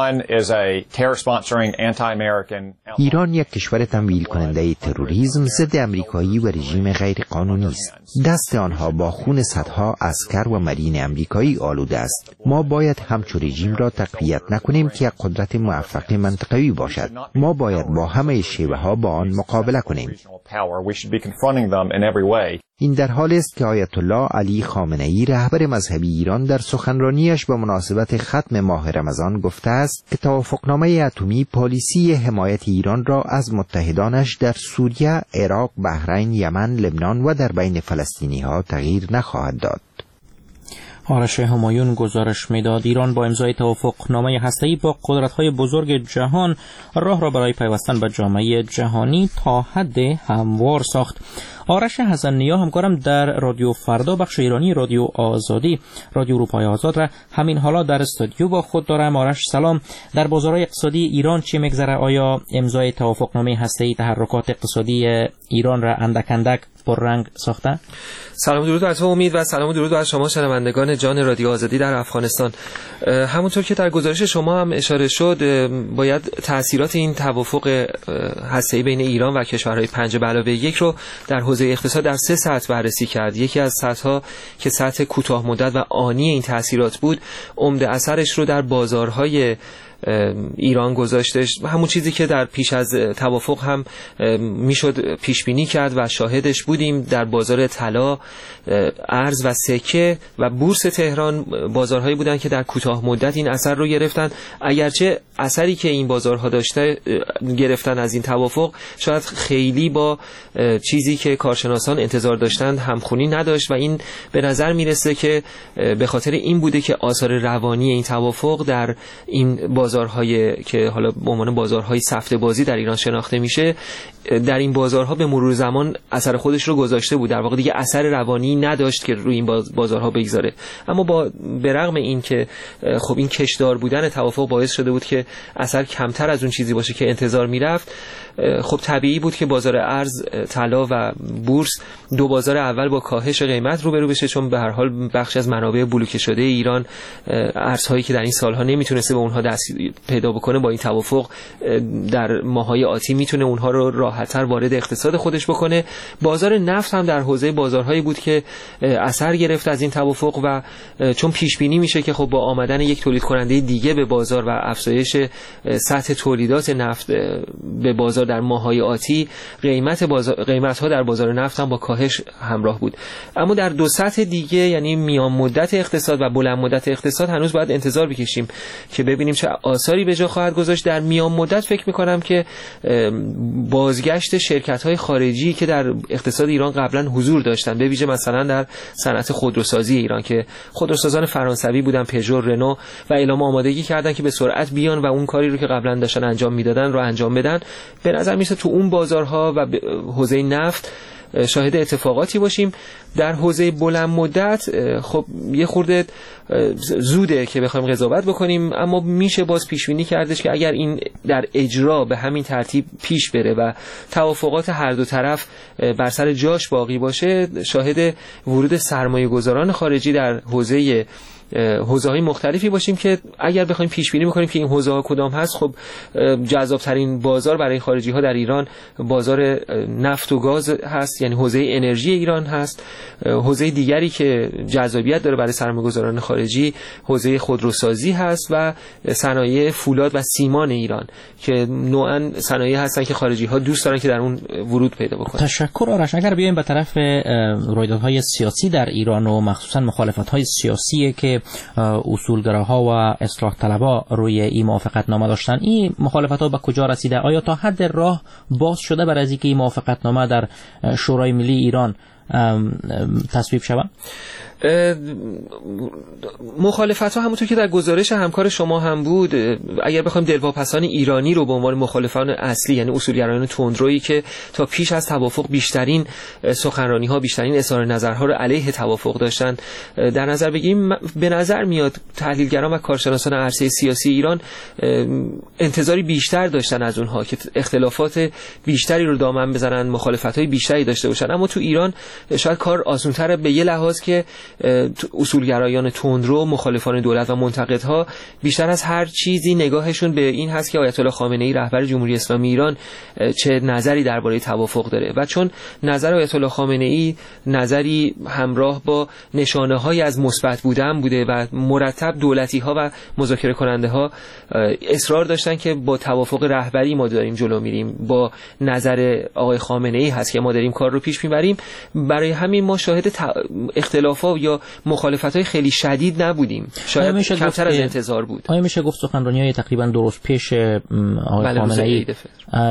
ایران یک کشور تمویل کننده تروریسم، ضد امریکایی و رژیم غیر قانونی است. دست آنها با خون صدها عسکر و مرین امریکایی آلوده است. ما باید همچون رژیم را تقویت نکنیم که یک قدرت موفق منطقه‌ای باشد. ما باید با همه شیوه ها با آن مقابله کنیم. این در حالی است که آیت الله علی خامنه‌ای رهبر مذهبی ایران در سخنرانیش به مناسبت ختم ماه رمضان گفته است که توافقنامه اتمی پالیسی حمایت ایران را از متحدانش در سوریه، عراق، بحرین، یمن، لبنان و در بین فلسطینی‌ها تغییر نخواهد داد. آرش همایون گزارش میداد. ایران با امضای توافقنامه هسته‌ای با قدرت‌های بزرگ جهان راه را برای پیوستن به جامعه جهانی تا حد هموار ساخت. آرش حسن نیا همکارم در رادیو فردا بخش ایرانی رادیو آزادی رادیو اروپای آزاد را همین حالا در استودیو با خود دارم. آرش سلام. در بازارهای اقتصادی ایران چه میگذره؟ آیا امضای توافقنامه هسته‌ای تحرکات اقتصادی ایران را اندک اندک پررنگ ساخته؟ سلام درود بر تو امید و سلام درود بر شما شنوندگان جان رادیو آزادی در افغانستان. همونطور که در گزارش شما هم اشاره شد، باید تأثیرات این توافق هسته‌ای بین ایران و کشورهای پنج به علاوه یک رو در حوزه اقتصاد در سه سطح بررسی کرد. یکی از سطح‌ها که سطح کوتاه مدت و آنی این تأثیرات بود، عمده اثرش رو در بازارهای ایران گذاشتش، همون چیزی که در پیش از توافق هم میشد پیش بینی کرد و شاهدش بودیم. در بازار طلا، ارز و سکه و بورس تهران بازارهایی بودن که در کوتاه مدت این اثر رو گرفتن، اگرچه اثری که این بازارها داشته گرفتن از این توافق شاید خیلی با چیزی که کارشناسان انتظار داشتند همخونی نداشت و این به نظر میرسه که به خاطر این بوده که آثار روانی این توافق در این بازارهای که حالا به عنوان بازارهای سفته بازی در ایران شناخته میشه، در این بازارها به مرور زمان اثر خودش رو گذاشته بود. در واقع دیگه اثر روانی نداشت که روی این بازارها بگذاره. اما با به رغم این که خب این کشدار بودن توافق باعث شده بود که اثر کمتر از اون چیزی باشه که انتظار میرفت، خب طبیعی بود که بازار ارز، طلا و بورس دو بازار اول با کاهش قیمت روبرو بشه، چون به هر حال بخش از منابع بلوکه شده ایران، ارزهایی که در این سالها نمیتونسته به اونها دست پیدا بکنه، با این توافق در ماهای آتی میتونه اونها رو راحت‌تر وارد اقتصاد خودش بکنه. بازار نفت هم در حوزه بازارهایی بود که اثر گرفت از این توافق و چون پیش بینی میشه که خب با آمدن یک تولید کننده دیگه به بازار و افزایش سطح تولیدات نفت به بازار در ماهای آتی، قیمت بازار قیمت‌ها در بازار نفت هم با کاهش همراه بود. اما در دو سطح دیگه، یعنی میان مدت اقتصاد و بلند مدت اقتصاد، هنوز باید انتظار بکشیم که ببینیم چه آثاری به جا خواهد گذاشت. در میان مدت فکر می‌کنم که بازگشت شرکت‌های خارجی که در اقتصاد ایران قبلا حضور داشتن، به ویژه مثلا در صنعت خودروسازی ایران که خودروسازان فرانسوی بودن، پژو، رنو، و اعلام آمادگی کردن که به سرعت بیان و اون کاری رو که قبلا داشتن انجام میدادن رو انجام بدن. به نظر میاد تو اون بازارها و حوزه نفت شاهد اتفاقاتی باشیم. در حوزه بلند مدت خب یه خورده زوده که بخوایم قضاوت بکنیم، اما میشه باز پیش بینی کردش که اگر این در اجرا به همین ترتیب پیش بره و توافقات هر دو طرف بر سر جاش باقی باشه، شاهد ورود سرمایه گذاران خارجی در حوزه حوزه‌های مختلفی باشیم که اگر بخوایم پیش بینی بکنیم که این حوزه‌ها کدام هست، خب جذاب‌ترین بازار برای خارجی‌ها در ایران بازار نفت و گاز هست، یعنی حوزه انرژی ایران هست. حوزه دیگری که جذابیت داره برای سرمایه‌گذاران خارجی حوزه خودروسازی هست و صنایع فولاد و سیمان ایران که نوعاً صنایعی هستن که خارجی‌ها دوست دارن که در اون ورود پیدا بکنن. تشکر آرش. اگر بیایم به طرف رویدادهای سیاسی در ایران و مخصوصاً مخالفت‌های سیاسی که اصولگراها و اصلاح طلبها روی این موافقتنامه داشتن، این مخالفت‌ها به کجا رسیده؟ آیا تا حد راه باز شده برای اینکه این موافقتنامه در شورای ملی ایران تصویب شود؟ مخالفت ها همونطور که در گزارش همکار شما هم بود، اگر بخوایم دلواپسان ایرانی رو به عنوان مخالفان اصلی، یعنی اصولگرایان تندرویی که تا پیش از توافق بیشترین سخنرانی ها، بیشترین اظهار نظرها رو علیه توافق داشتن، در نظر بگیریم، به نظر میاد تحلیلگران و کارشناسان عرصه سیاسی ایران انتظاری بیشتر داشتن از اونها که اختلافات بیشتری رو دامن بزنن، مخالفت های بیشتری داشته باشن. اما تو ایران شاید کار آسان‌تره به یه لحاظ که اصولگرایان تندرو، مخالفان دولت و منتقدها بیشتر از هر چیزی نگاهشون به این هست که آیت الله خامنه‌ای رهبر جمهوری اسلامی ایران چه نظری درباره توافق داره، و چون نظر آیت الله خامنه‌ای نظری همراه با نشانه‌هایی از مثبت بودن بوده و مرتب دولتی‌ها و مذاکره کننده‌ها اصرار داشتن که با توافق رهبری ما داریم جلو میریم، با نظر آقای خامنه‌ای هست که ما داریم کار رو پیش میبریم، برای همین ما شاهد اختلافات یا مخالفت‌های خیلی شدید نبودیم، شاید کمتر از انتظار بود. آیا میشه گفت سخنرانی‌های تقریبا دو روز پیش آقای خامنه‌ای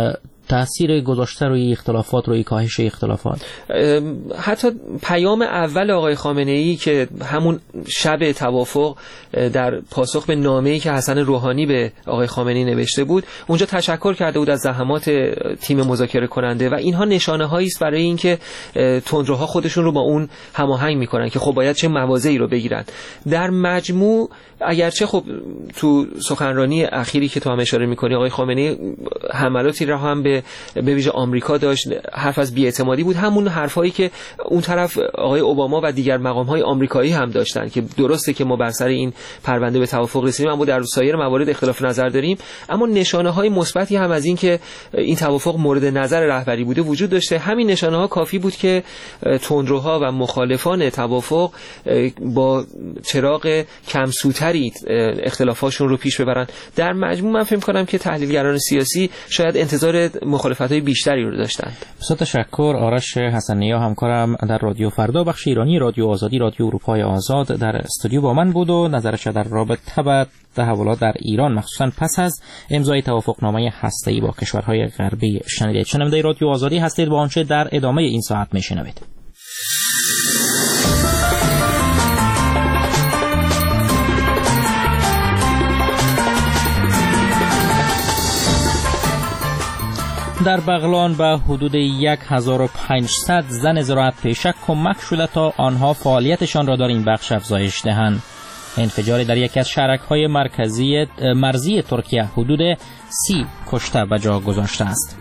تاثیر گذاشته روی اختلافات، روی کاهش اختلافات؟ حتی پیام اول آقای خامنه‌ای که همون شب توافق در پاسخ به نامه‌ای که حسن روحانی به آقای خامنه‌ای نوشته بود، اونجا تشکر کرده بود از زحمات تیم مذاکره کننده و اینها نشانه‌هایی است برای اینکه تندروها خودشون رو با اون هماهنگ می‌کنن که خب باید چه مواضعی رو بگیرن. در مجموع اگرچه خب تو سخنرانی اخیری که تو هم اشاره می‌کنی آقای خامنه‌ای حملاتی را هم به به ویژه آمریکا داشت، حرف از بی‌اعتمادی بود، همون حرفایی که اون طرف آقای اوباما و دیگر مقام‌های آمریکایی هم داشتن که درسته که ما بر سر این پرونده به توافق رسیدیم اما در سایر موارد اختلاف نظر داریم، اما نشانه‌های مثبتی هم از این که این توافق مورد نظر رهبری بوده وجود داشته. همین نشانه‌ها کافی بود که تندروها و مخالفان توافق با چراغ کمسوتری اختلافاشون رو پیش ببرن. در مجموع من فکر کنم که تحلیلگران سیاسی شاید انتظار مخالفت‌های بیشتری رو داشتن. بسیار تشکر. آرش حسن‌نیا همکارم در رادیو فردا بخش ایرانی رادیو آزادی رادیو اروپای آزاد در استودیو با من بود و نظرش در رابطه با تحولات در ایران مخصوصا پس از امضای توافقنامه هسته‌ای با کشورهای غربی شنیدید. شنونده رادیو آزادی هستید، با آنچه در ادامه این ساعت میشنوید. در بغلان به حدود هزار و پانصد زن زراعت پیشه کمک شده تا آنها فعالیتشان را در این بخش افزایش دهند. انفجاری در یکی از شهرک‌های مرکزی مرزی ترکیه حدود سی کشته به جا گذاشته است.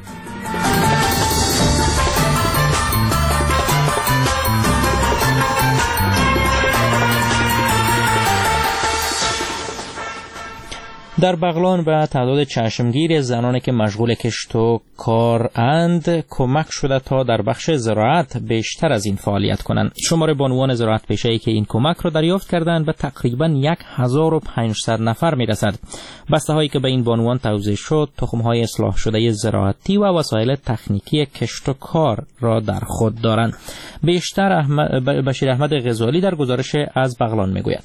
در بغلان به تعداد چشمگیر زنانی که مشغول کشت و کارند کمک شده تا در بخش زراعت بیشتر از این فعالیت کنند. شمار بانوان زراعت پیشه‌ای که این کمک را دریافت کردند به تقریباً هزار و پانصد نفر میرسد. بسته هایی که به این بانوان توزیع شد تخم‌های اصلاح شده زراعتی و وسایل تکنیکی کشت و کار را در خود دارند. بیشتر احمد بشیر احمد غزالی در گزارش از بغلان میگوید.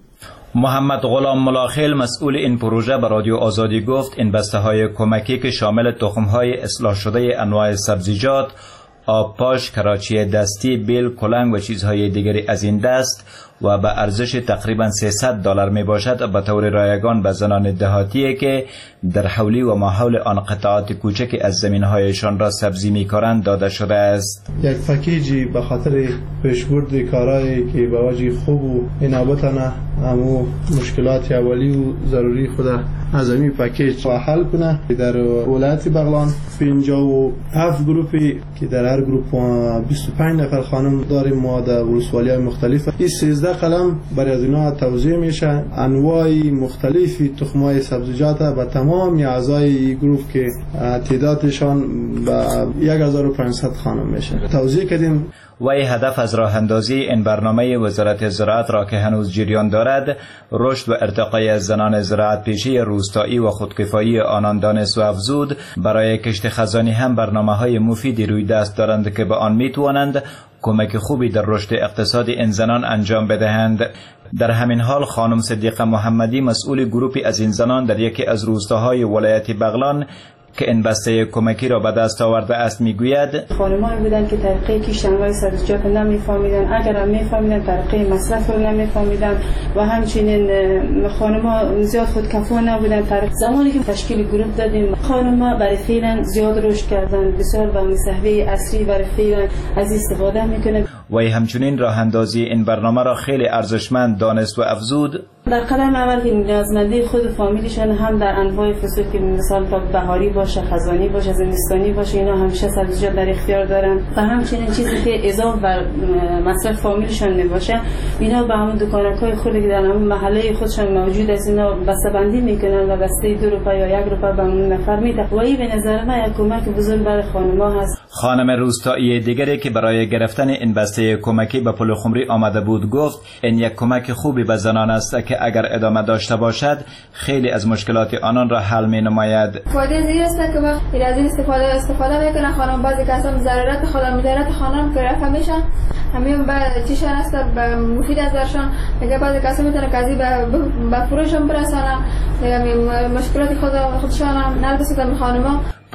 محمد غلام ملاخیل مسئول این پروژه به رادیو آزادی گفت این بسته های کمکی که شامل تخم های اصلاح شده انواع سبزیجات، آبپاش، کراچی دستی، بیل، کلنگ و چیزهای دیگری از این دست و به ارزش تقریبا سیصد دلار می باشد به طور رایگان به زنان دهاتی که در حولی و ماحول آن قطعات کوچک از زمینهایشان را سبزی می کارند داده شده است. یک پکیجی به خاطر پیشبرد کارهایی که به وجه خوب و انابتانه همو مشکلات اولی و ضروری خود از این پکیج حل کنه. در ولایت بغلان پنجاه و هفت گروپی که در هر گروپ بیست و پنج نفر خانم داریم ما در ولسوالی‌های مختلف. این سیزده قلم برای از اینا توزیع میشه. انواع مختلفی تخم‌های سبزیجات به تمام اعضای گروپ که تعدادشان به هزار و پانصد خانم میشه توزیع کردیم. وی هدف از راه اندازی این برنامه وزارت زراعت را که هنوز جریان دارد رشد و ارتقای از زنان زراعت پیشی روستایی و خودکفایی آنان دانست و افزود برای کشت خزانی هم برنامه‌های مفیدی روی دست دارند که به آن میتوانند کمک خوبی در رشد اقتصادی این زنان انجام بدهند. در همین حال خانم صدیقه محمدی مسئول گروپی از این زنان در یکی از روستاهای ولایت بغلان که این بسته کمکی را به دست آورده است میگوید خانم‌هایی بودند که طریقه کشتن‌های سبزیجات نمی‌فهمیدند، اگر هم می‌فهمیدند طریقه مصرف رو نمی‌فهمیدند و همچنین خانم‌ها زیاد خودکفا نبودند. طریق زمانی که تشکیل گروه دادیم خانم‌ها برای فعلا زیاد رشد کردند، بسیار به صحوه اصلی برای فعلا از استفاده می‌کنند. وی همچنین راه اندازی این برنامه را خیلی ارزشمند دانست و افزود. در قدم اول که نیازمندی خود فامیلشان هم در انواع فصول که مثال تا بهاری باشه، خزانی باشه، زمستانی باشه، اینا همیشه سبزیجات در اختیار دارن و همچنین چیزی که اضافه بر مصرف فامیلشان میباشه اینا به همون دکانکای خودی که در همون محله خودشان موجود است اینا بسته‌بندی میکنن و بسته دو روپیه یا یک روپیه به اون نفر میده و این به نظر من یک کمک بزرگ برای خانم‌ها هست. خانم روستایی دیگری که برای گرفتن این بسته کمکی به پل خمری آمده بود گفت این یک کمک خوبی به زنان است که اگر ادامه داشته باشد خیلی از مشکلات آنان را حل می نماید. فایده زیاد است که وقت از این استفاده استفاده میکنه خانم، بعضی کسان ضرورت خودم ضرورت خانم که رفع میشن همین به چیشان است به مفید از درشان دیگه بعضی کسان میتونه کازی به به فروشم برسانن دیگه مشکلات خود خودشان هم نرسیدن خانم‌ها.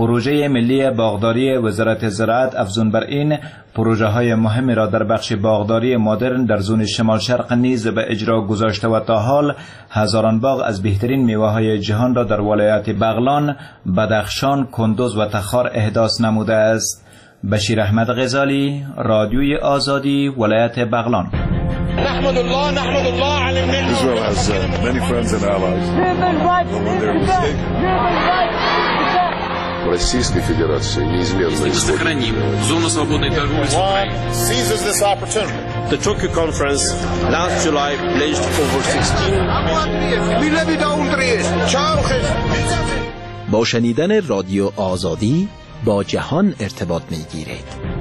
پروژه ملی باغداری وزارت زراعت افزون بر این پروژه های مهمی را در بخش باغداری مدرن در زون شمال شرق نیز به اجرا گذاشته و تا حال هزاران باغ از بهترین میوه های جهان را در ولایات بغلان، بدخشان، کندوز و تخار احداث نموده است. بشیر احمد غزالی، رادیوی آزادی، ولایت بغلان. نحمد الله نحمد الله على النعمة. Israel has uh, many friends and allies. Российской Федерации неизменно сохраним зону свободной торговли с Украиной. Seizes this opportunity. The Tokyo conference last July pledged over sixteen با شنیدن رادیو آزادی با جهان ارتباط می‌گیرید.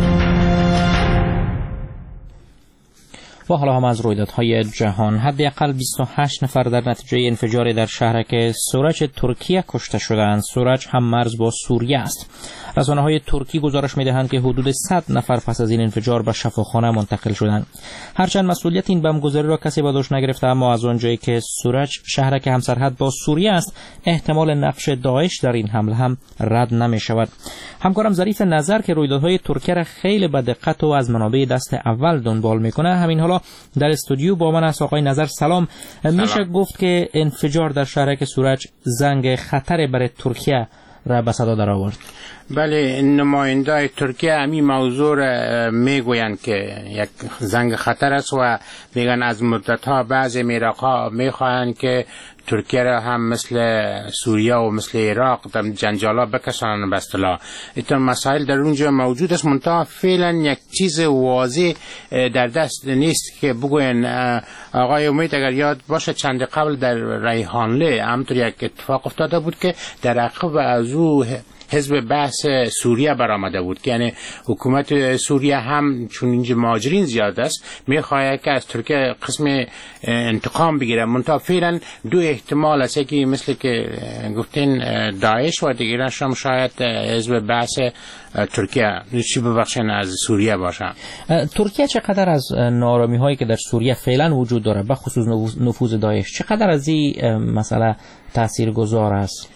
و حالا هم از رویدادهای جهان. حداقل بیست و هشت نفر در نتیجه انفجاری در شهرک سورج ترکیه کشته شدند. سورج هم مرز با سوریه است. رسانه‌های ترکی گزارش می‌دهند که حدود صد نفر پس از این انفجار به شفاخانه منتقل شدند. هرچند مسئولیت این بمبگذاری را کسی به دوش نگرفته، اما از آنجایی که سورج شهرک همسرحد با سوریه است، احتمال نقش داعش در این حمله هم رد نمی‌شود. همکارم ظریف نظر که رویدادهای ترکیه را خیلی به دقت و از منابع دست اول دنبال می‌کنه، همین حالا در استودیو با من است. آقای نظر سلام. سلام. میشه گفت که انفجار در شهرک سورج زنگ خطر برای ترکیه را به صدا در آورد؟ بله، نماینده ترکیه همین موضوع را میگویند که یک زنگ خطر است و میگن از مدت‌ها بعضی میراق‌ها میخواهند که ترکیه را هم مثل سوریه و مثل عراق در جنجالا بکشانند به اصطلاح. این مسائل در اونجا موجود است، منتها فعلا یک چیز واضح در دست نیست که بگوین. آقای امید اگر یاد باشه چند قبل در ریحانله همطور یک اتفاق افتاده بود که در عقب از او حزب بحث سوریه برآمده بود که یعنی حکومت سوریه هم چون اینجا مهاجرین زیاد است میخواد که از ترکیه قسم انتقام بگیره. منتها فعلا دو احتمال است، یکی مثل که گفتین داعش و دیگرش هم شاید حزب بحث ترکیه چی ببخشن از سوریه باشه. ترکیه چقدر از نارامی هایی که در سوریه فعلا وجود داره به خصوص نفوذ داعش چقدر از این مسئله تاثیرگذار است؟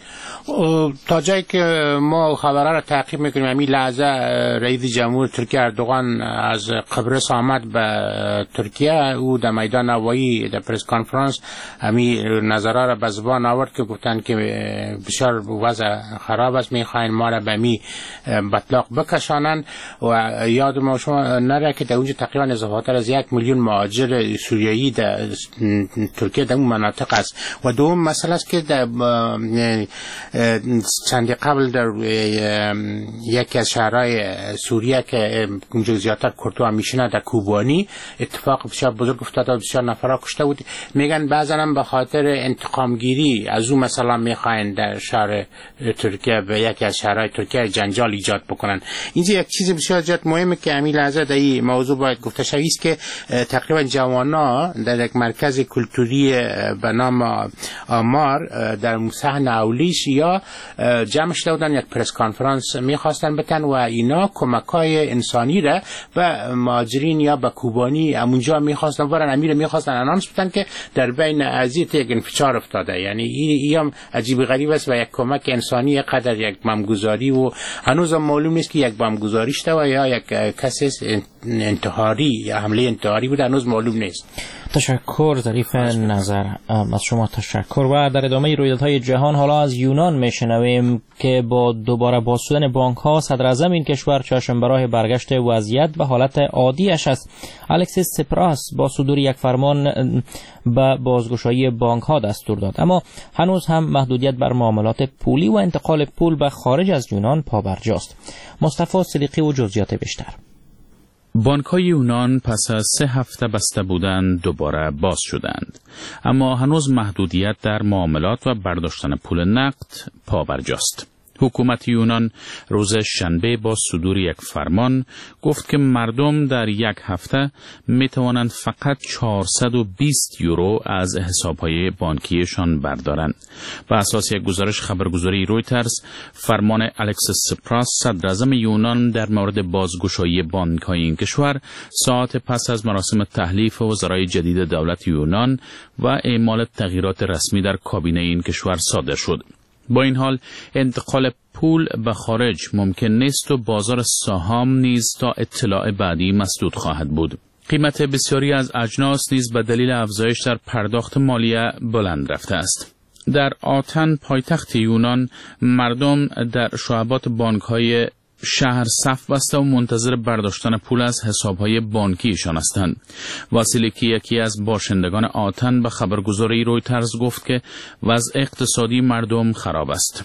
تا جایی که ما خبرها را تعقیب میکنیم همین لحظه رئیس جمهور ترکیه اردوغان از قبرس آمد به ترکیه. او در میدان هوایی در پرس کانفرانس همین نظرها را به زبان آورد که گفتن که بسیار وضع خراب است، میخواین ما را به می بطلاق بکشانند و یاد ما شما نره که در اونجا تقریبا اضافاتر از یک میلیون مهاجر سوریایی در ترکیه در اون مناطق است. و دوم مسئله است که در چند قبل در یکی از شهرهای سوریه که اونجا زیادتر کردها میشنه در کوبانی اتفاق بسیار بزرگ افتاد و بسیار نفرها کشته بود. میگن بعضا هم به خاطر انتقام گیری از اون مثلا میخواین در شهر ترکیه به یکی از شهرهای ترکیه جنجال ایجاد بکنن. اینجا یک چیز بسیار جد مهمه که همین لحظه در این موضوع باید گفته شود است که تقریبا جوانا در یک مرکز کلتوری به نام آمار در صحن اولیش یا جمع شده بودن یک پرس کانفرانس میخواستن بتن و اینا کمکای انسانی را به مهاجرین یا به کوبانی همونجا میخواستن برن امیر میخواستن انانس بتن که در بین ازیت یک انفجار افتاده. یعنی این هم عجیب غریب است و یک کمک انسانی قدر یک بمبگذاری و هنوز هم معلوم نیست که یک بمبگذاری شده و یا یک کسی انتحاری یا حمله انتحاری بود، هنوز معلوم نیست. تشکر ظریف نظر، از شما تشکر. و در ادامه رویدادهای جهان حالا از یونان میشنویم که با دوباره باز شدن بانک ها صدر اعظم این کشور چشم براه برگشت وضعیت به حالت عادیش است. الکسیس سپراس با صدور یک فرمان به بازگشایی بانک ها دستور داد، اما هنوز هم محدودیت بر معاملات پولی و انتقال پول به خارج از یونان پابرجاست. مصطفی صدیقی و جزئیات بیشتر. بانک‌های یونان پس از سه هفته بسته بودند دوباره باز شدند، اما هنوز محدودیت در معاملات و برداشتن پول نقد پابرجاست. حکومت یونان روز شنبه با صدور یک فرمان گفت که مردم در یک هفته می توانند فقط چهارصد و بیست یورو از حسابهای بانکیشان بردارند. بر اساس یک گزارش خبرگزاری رویترز، فرمان الکسیس سپراس صدر اعظم یونان در مورد بازگشایی بانک‌های این کشور ساعت پس از مراسم تحلیف وزرای جدید دولت یونان و اعمال تغییرات رسمی در کابینه این کشور صادر شد. با این حال انتقال پول به خارج ممکن نیست و بازار سهام نیز تا اطلاع بعدی مسدود خواهد بود. قیمت بسیاری از اجناس نیز به دلیل افزایش در پرداخت مالیه بلند رفته است. در آتن پایتخت یونان مردم در شعبات بانک‌های شهر صف بسته و منتظر برداشتن پول از حساب‌های بانکیشان هستند. واسیلیکی یکی از باشندگان آتن به خبرگزاری رویترز گفت که وضع اقتصادی مردم خراب است.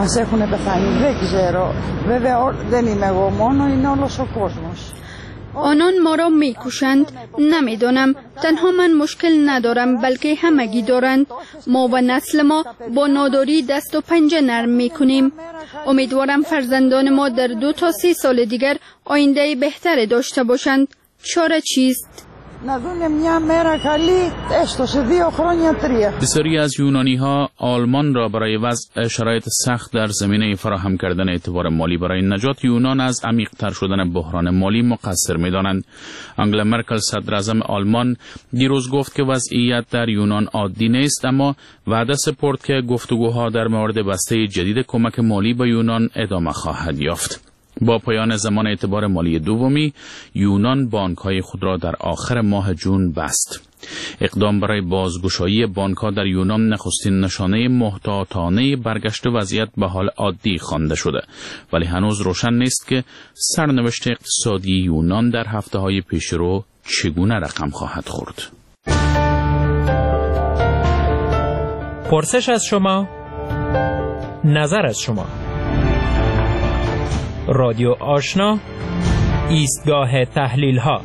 آنان ما را می کشند. نمیدانم، تنها من مشکل ندارم بلکه همگی دارند. ما و نسل ما با ناداری دست و پنجه نرم می کنیم. امیدوارم فرزندان ما در دو تا سه سال دیگر آینده بهتر داشته باشند. چاره چیست؟ بسیاری از یونانی ها آلمان را برای وضع شرایط سخت در زمینه فراهم کردن اعتبار مالی برای نجات یونان از عمیق‌تر شدن بحران مالی مقصر می‌دانند. آنگلا مرکل صدر اعظم آلمان دیروز گفت که وضعیت در یونان عادی نیست، اما وعده سپرد که گفتگوها در مورد بسته جدید کمک مالی به یونان ادامه خواهد یافت. با پایان زمان اعتبار مالی دومی، یونان بانک‌های خود را در آخر ماه جون بست. اقدام برای بازگشایی بانک‌ها در یونان نخستین نشانه محتاطانه برگشت وضعیت به حال عادی خوانده شده، ولی هنوز روشن نیست که سرنوشت اقتصادی یونان در هفته‌های پیشرو چگونه رقم خواهد خورد. پرسش از شما، نظر از شما. رادیو آشنا، ایستگاه تحلیل ها.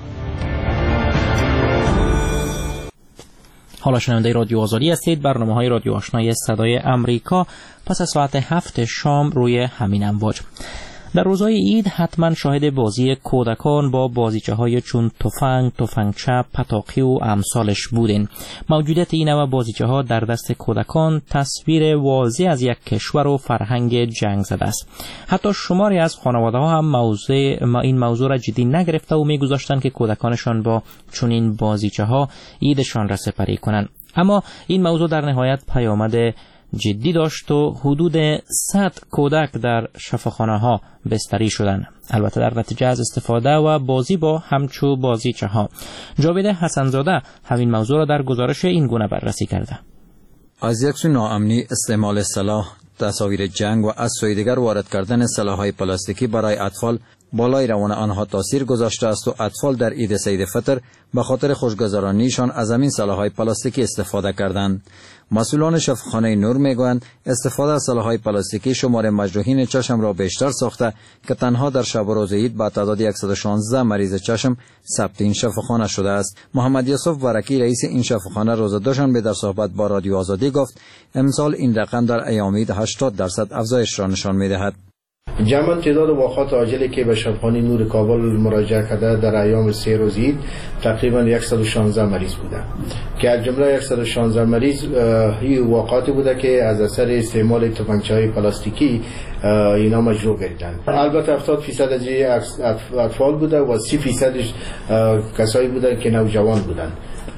حالا شنونده رادیو آزادی هستید. برنامه های رادیو آشنای صدای امریکا پس از ساعت هفت شام روی همین امواج. در روزهای عید حتما شاهد بازی کودکان با بازیچه های چون تفنگ، تفنگچه، پتاقی و امثالش بودین. موجودیت این نوع بازیچه ها در دست کودکان تصویر واضح از یک کشور و فرهنگ جنگ زده است. حتی شماری از خانواده ها هم موضوع ما این موضوع را جدی نگرفته و میگذاشتن که کودکانشان با چنین بازیچه ها عیدشان را سپری کنند. اما این موضوع در نهایت پیامد جدی داشت و حدود صد کودک در شفاخانه ها بستری شدند، البته در نتیجه از استفاده و بازی با همچو بازیچه ها. جاوید حسنزاده همین موضوع را در گزارش این گونه بررسی کرده. از یک سو ناامنی، استعمال سلاح، تصاویر جنگ و از سوی دیگر وارد کردن سلاح‌های پلاستیکی برای اطفال بالای روان آنها تاثیر گذاشته است و اطفال در عید سید فطر به خاطر خوشگذرانیشان از همین سلاح‌های پلاستیکی استفاده کردند. مسئولان شفاخانه نور میگویند استفاده از سلاح‌های پلاستیکی شمار مجروحین چشم را بیشتر ساخته که تنها در شب و روز عید با تعداد صد و شانزده مریض چشم ثبت این شفاخانه شده است. محمد یوسف برکی رئیس این شفاخانه روز دوشنبه در صحبت با رادیو آزادی گفت امسال این رقم در ایام عید هشتاد درصد افزایش را نشان می‌دهد. جمعاً تعداد وفات عاجلی که به شفاخانه نور کابل مراجعه کرده در ایام سه روز عید تقریبا صد و شانزده مریض بوده که از جمله صد و شانزده مریض این واقعاتی بوده که از اثر استعمال تفنگچه‌های پلاستیکی اینا مجروح گردیدند. البته هفتاد فیصد از اطفال بوده و سی فیصدش کسایی بودند که نوجوان بودند.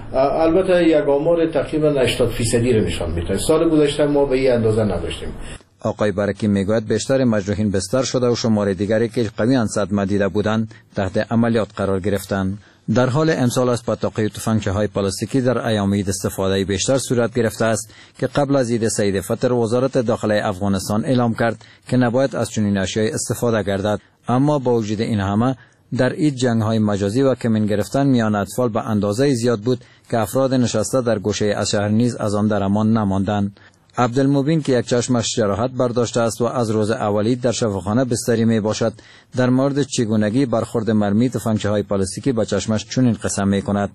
البته یک آمار تقریبا هشتاد فیصدی را نشان میده. سال گذشته ما به این اندازه نداشتیم. آقای برکی میگوید بیشتر مجروحین بستر شده و شمار دیگری که قویاً صدمه دیده بودند تحت عملیات قرار گرفتند. در حال امسال از پتاقی و تفنگچه‌های پلاستیکی در ایام عید استفاده بیشتر صورت گرفته است که قبل از عید سید فطر وزارت داخله افغانستان اعلام کرد که نباید از چنین اشیای استفاده گردد. اما با وجود این همه در عید جنگ‌های مجازی و کمین گرفتن میان اطفال به اندازه زیاد بود که افراد نشسته در گوشه از شهر نیز از آن در امان نماندند. عبدالمبین که یک چشمش جراحت برداشته است و از روز اولی در شفاخانه بستری می باشد در مورد چگونگی برخورد مرمی تفنگچه‌های پلاستیکی به چشمش چنین قسم می کند.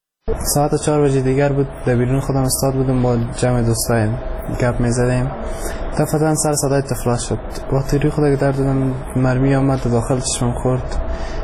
ساعت چهار بجه دیگر بود، در بیرون خودم استاد بودم با جمع دوستایم گپ می زدیم. دفعتاً سر صدای تفلات شد. وقتی روی خودم در دادم مرمی آمد و داخل چشمم خورد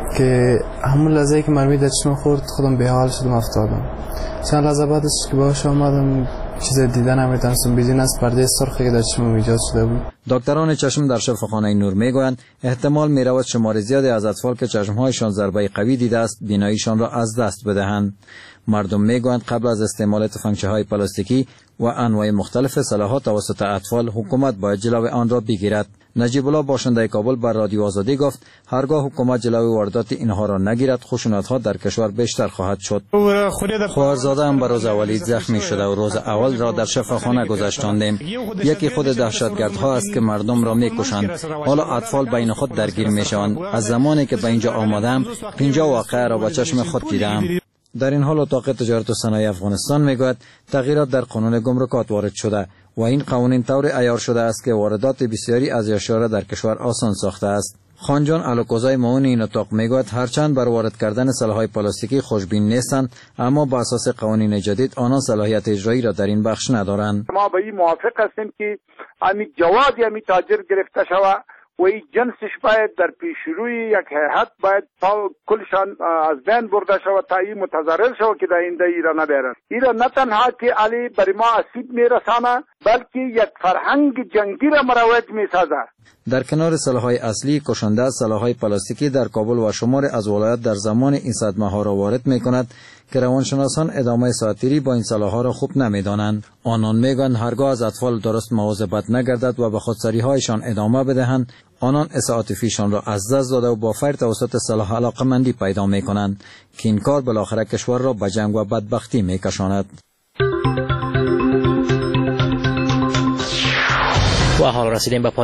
که همون لحظه‌ای که مرمی در چشمم خورد خودم به حال شدم افتادم. چند لحظه بعدش که باهاش آمدم چیز دیدن نمیتونستم بیزین از پرده سرخی که در چشمم ایجاد شده بود. دکتران چشم در شفاخانه نور میگویند احتمال میرود شمار زیادی از اطفال که چشمهایشان ضربه قوی دیده است بیناییشان را از دست بدهند. مردم میگویند قبل از استعمال تفنگچه‌های پلاستیکی و انواع مختلف سلاح‌ها توسط اطفال، حکومت باید جلوی آن را بگیرد. نجیب الله باشنده کابل بر رادیو آزادی گفت هرگاه حکومت جلوی واردات اینها را نگیرد خشونت‌ها در کشور بیشتر خواهد شد. خواهرزاده امبروز ولید زخمی شده و روز اول را در شفاخانه گذاشتاندیم. یکی خود دهشتگردها است که مردم را میکشند. حالا اطفال بین خود درگیر میشوند. از زمانی که به اینجا آمدم پنجاه واقعه را با چشم خود دیدم. در این حال اتاق تجارت و صنایع افغانستان میگوید تغییرات در قانون گمرکات وارد شده و این قوانین طور عیار شده است که واردات بسیاری از اشیا را در کشور آسان ساخته است. خانجان علوکوزای معاون این اتاق میگوید هرچند بر وارد کردن سلاح‌های پلاستیکی خوشبین نیستند، اما با اساس قوانین جدید آنها صلاحیت اجرایی را در این بخش ندارند. ما به این موافق هستیم که امی جواز امی تاجر گرفته شود و این جنسش باید در پیش روی یک هیئت باید تا کلشان از بین برده شود تا این متضرر شود که در آینده ای را نبرند. این را نه تنها که علی بر ما آسیب میرسانه بلکه یک فرهنگ جنگی را مروج میسازد. در کنار سلاح‌های اصلی کشنده سلاح‌های پلاستیکی در کابل و شمار از ولایات در زمان این صدمه‌ها را وارد می‌کند که روانشناسان ادامه ساتیری با این سلاح‌ها را خوب نمی‌دانند. آنان میگویند هرگاه از اطفال درست مواظبت نگردد و به خودسری‌هایشان ادامه بدهند، آنان اصاعت فیشان را از دست داده و با فیر توسط سلاح علاقمندی پیدا می‌کنند که این کار بالاخره کشور را به جنگ و بدبختی می‌کشاند. و حال رسیدیم به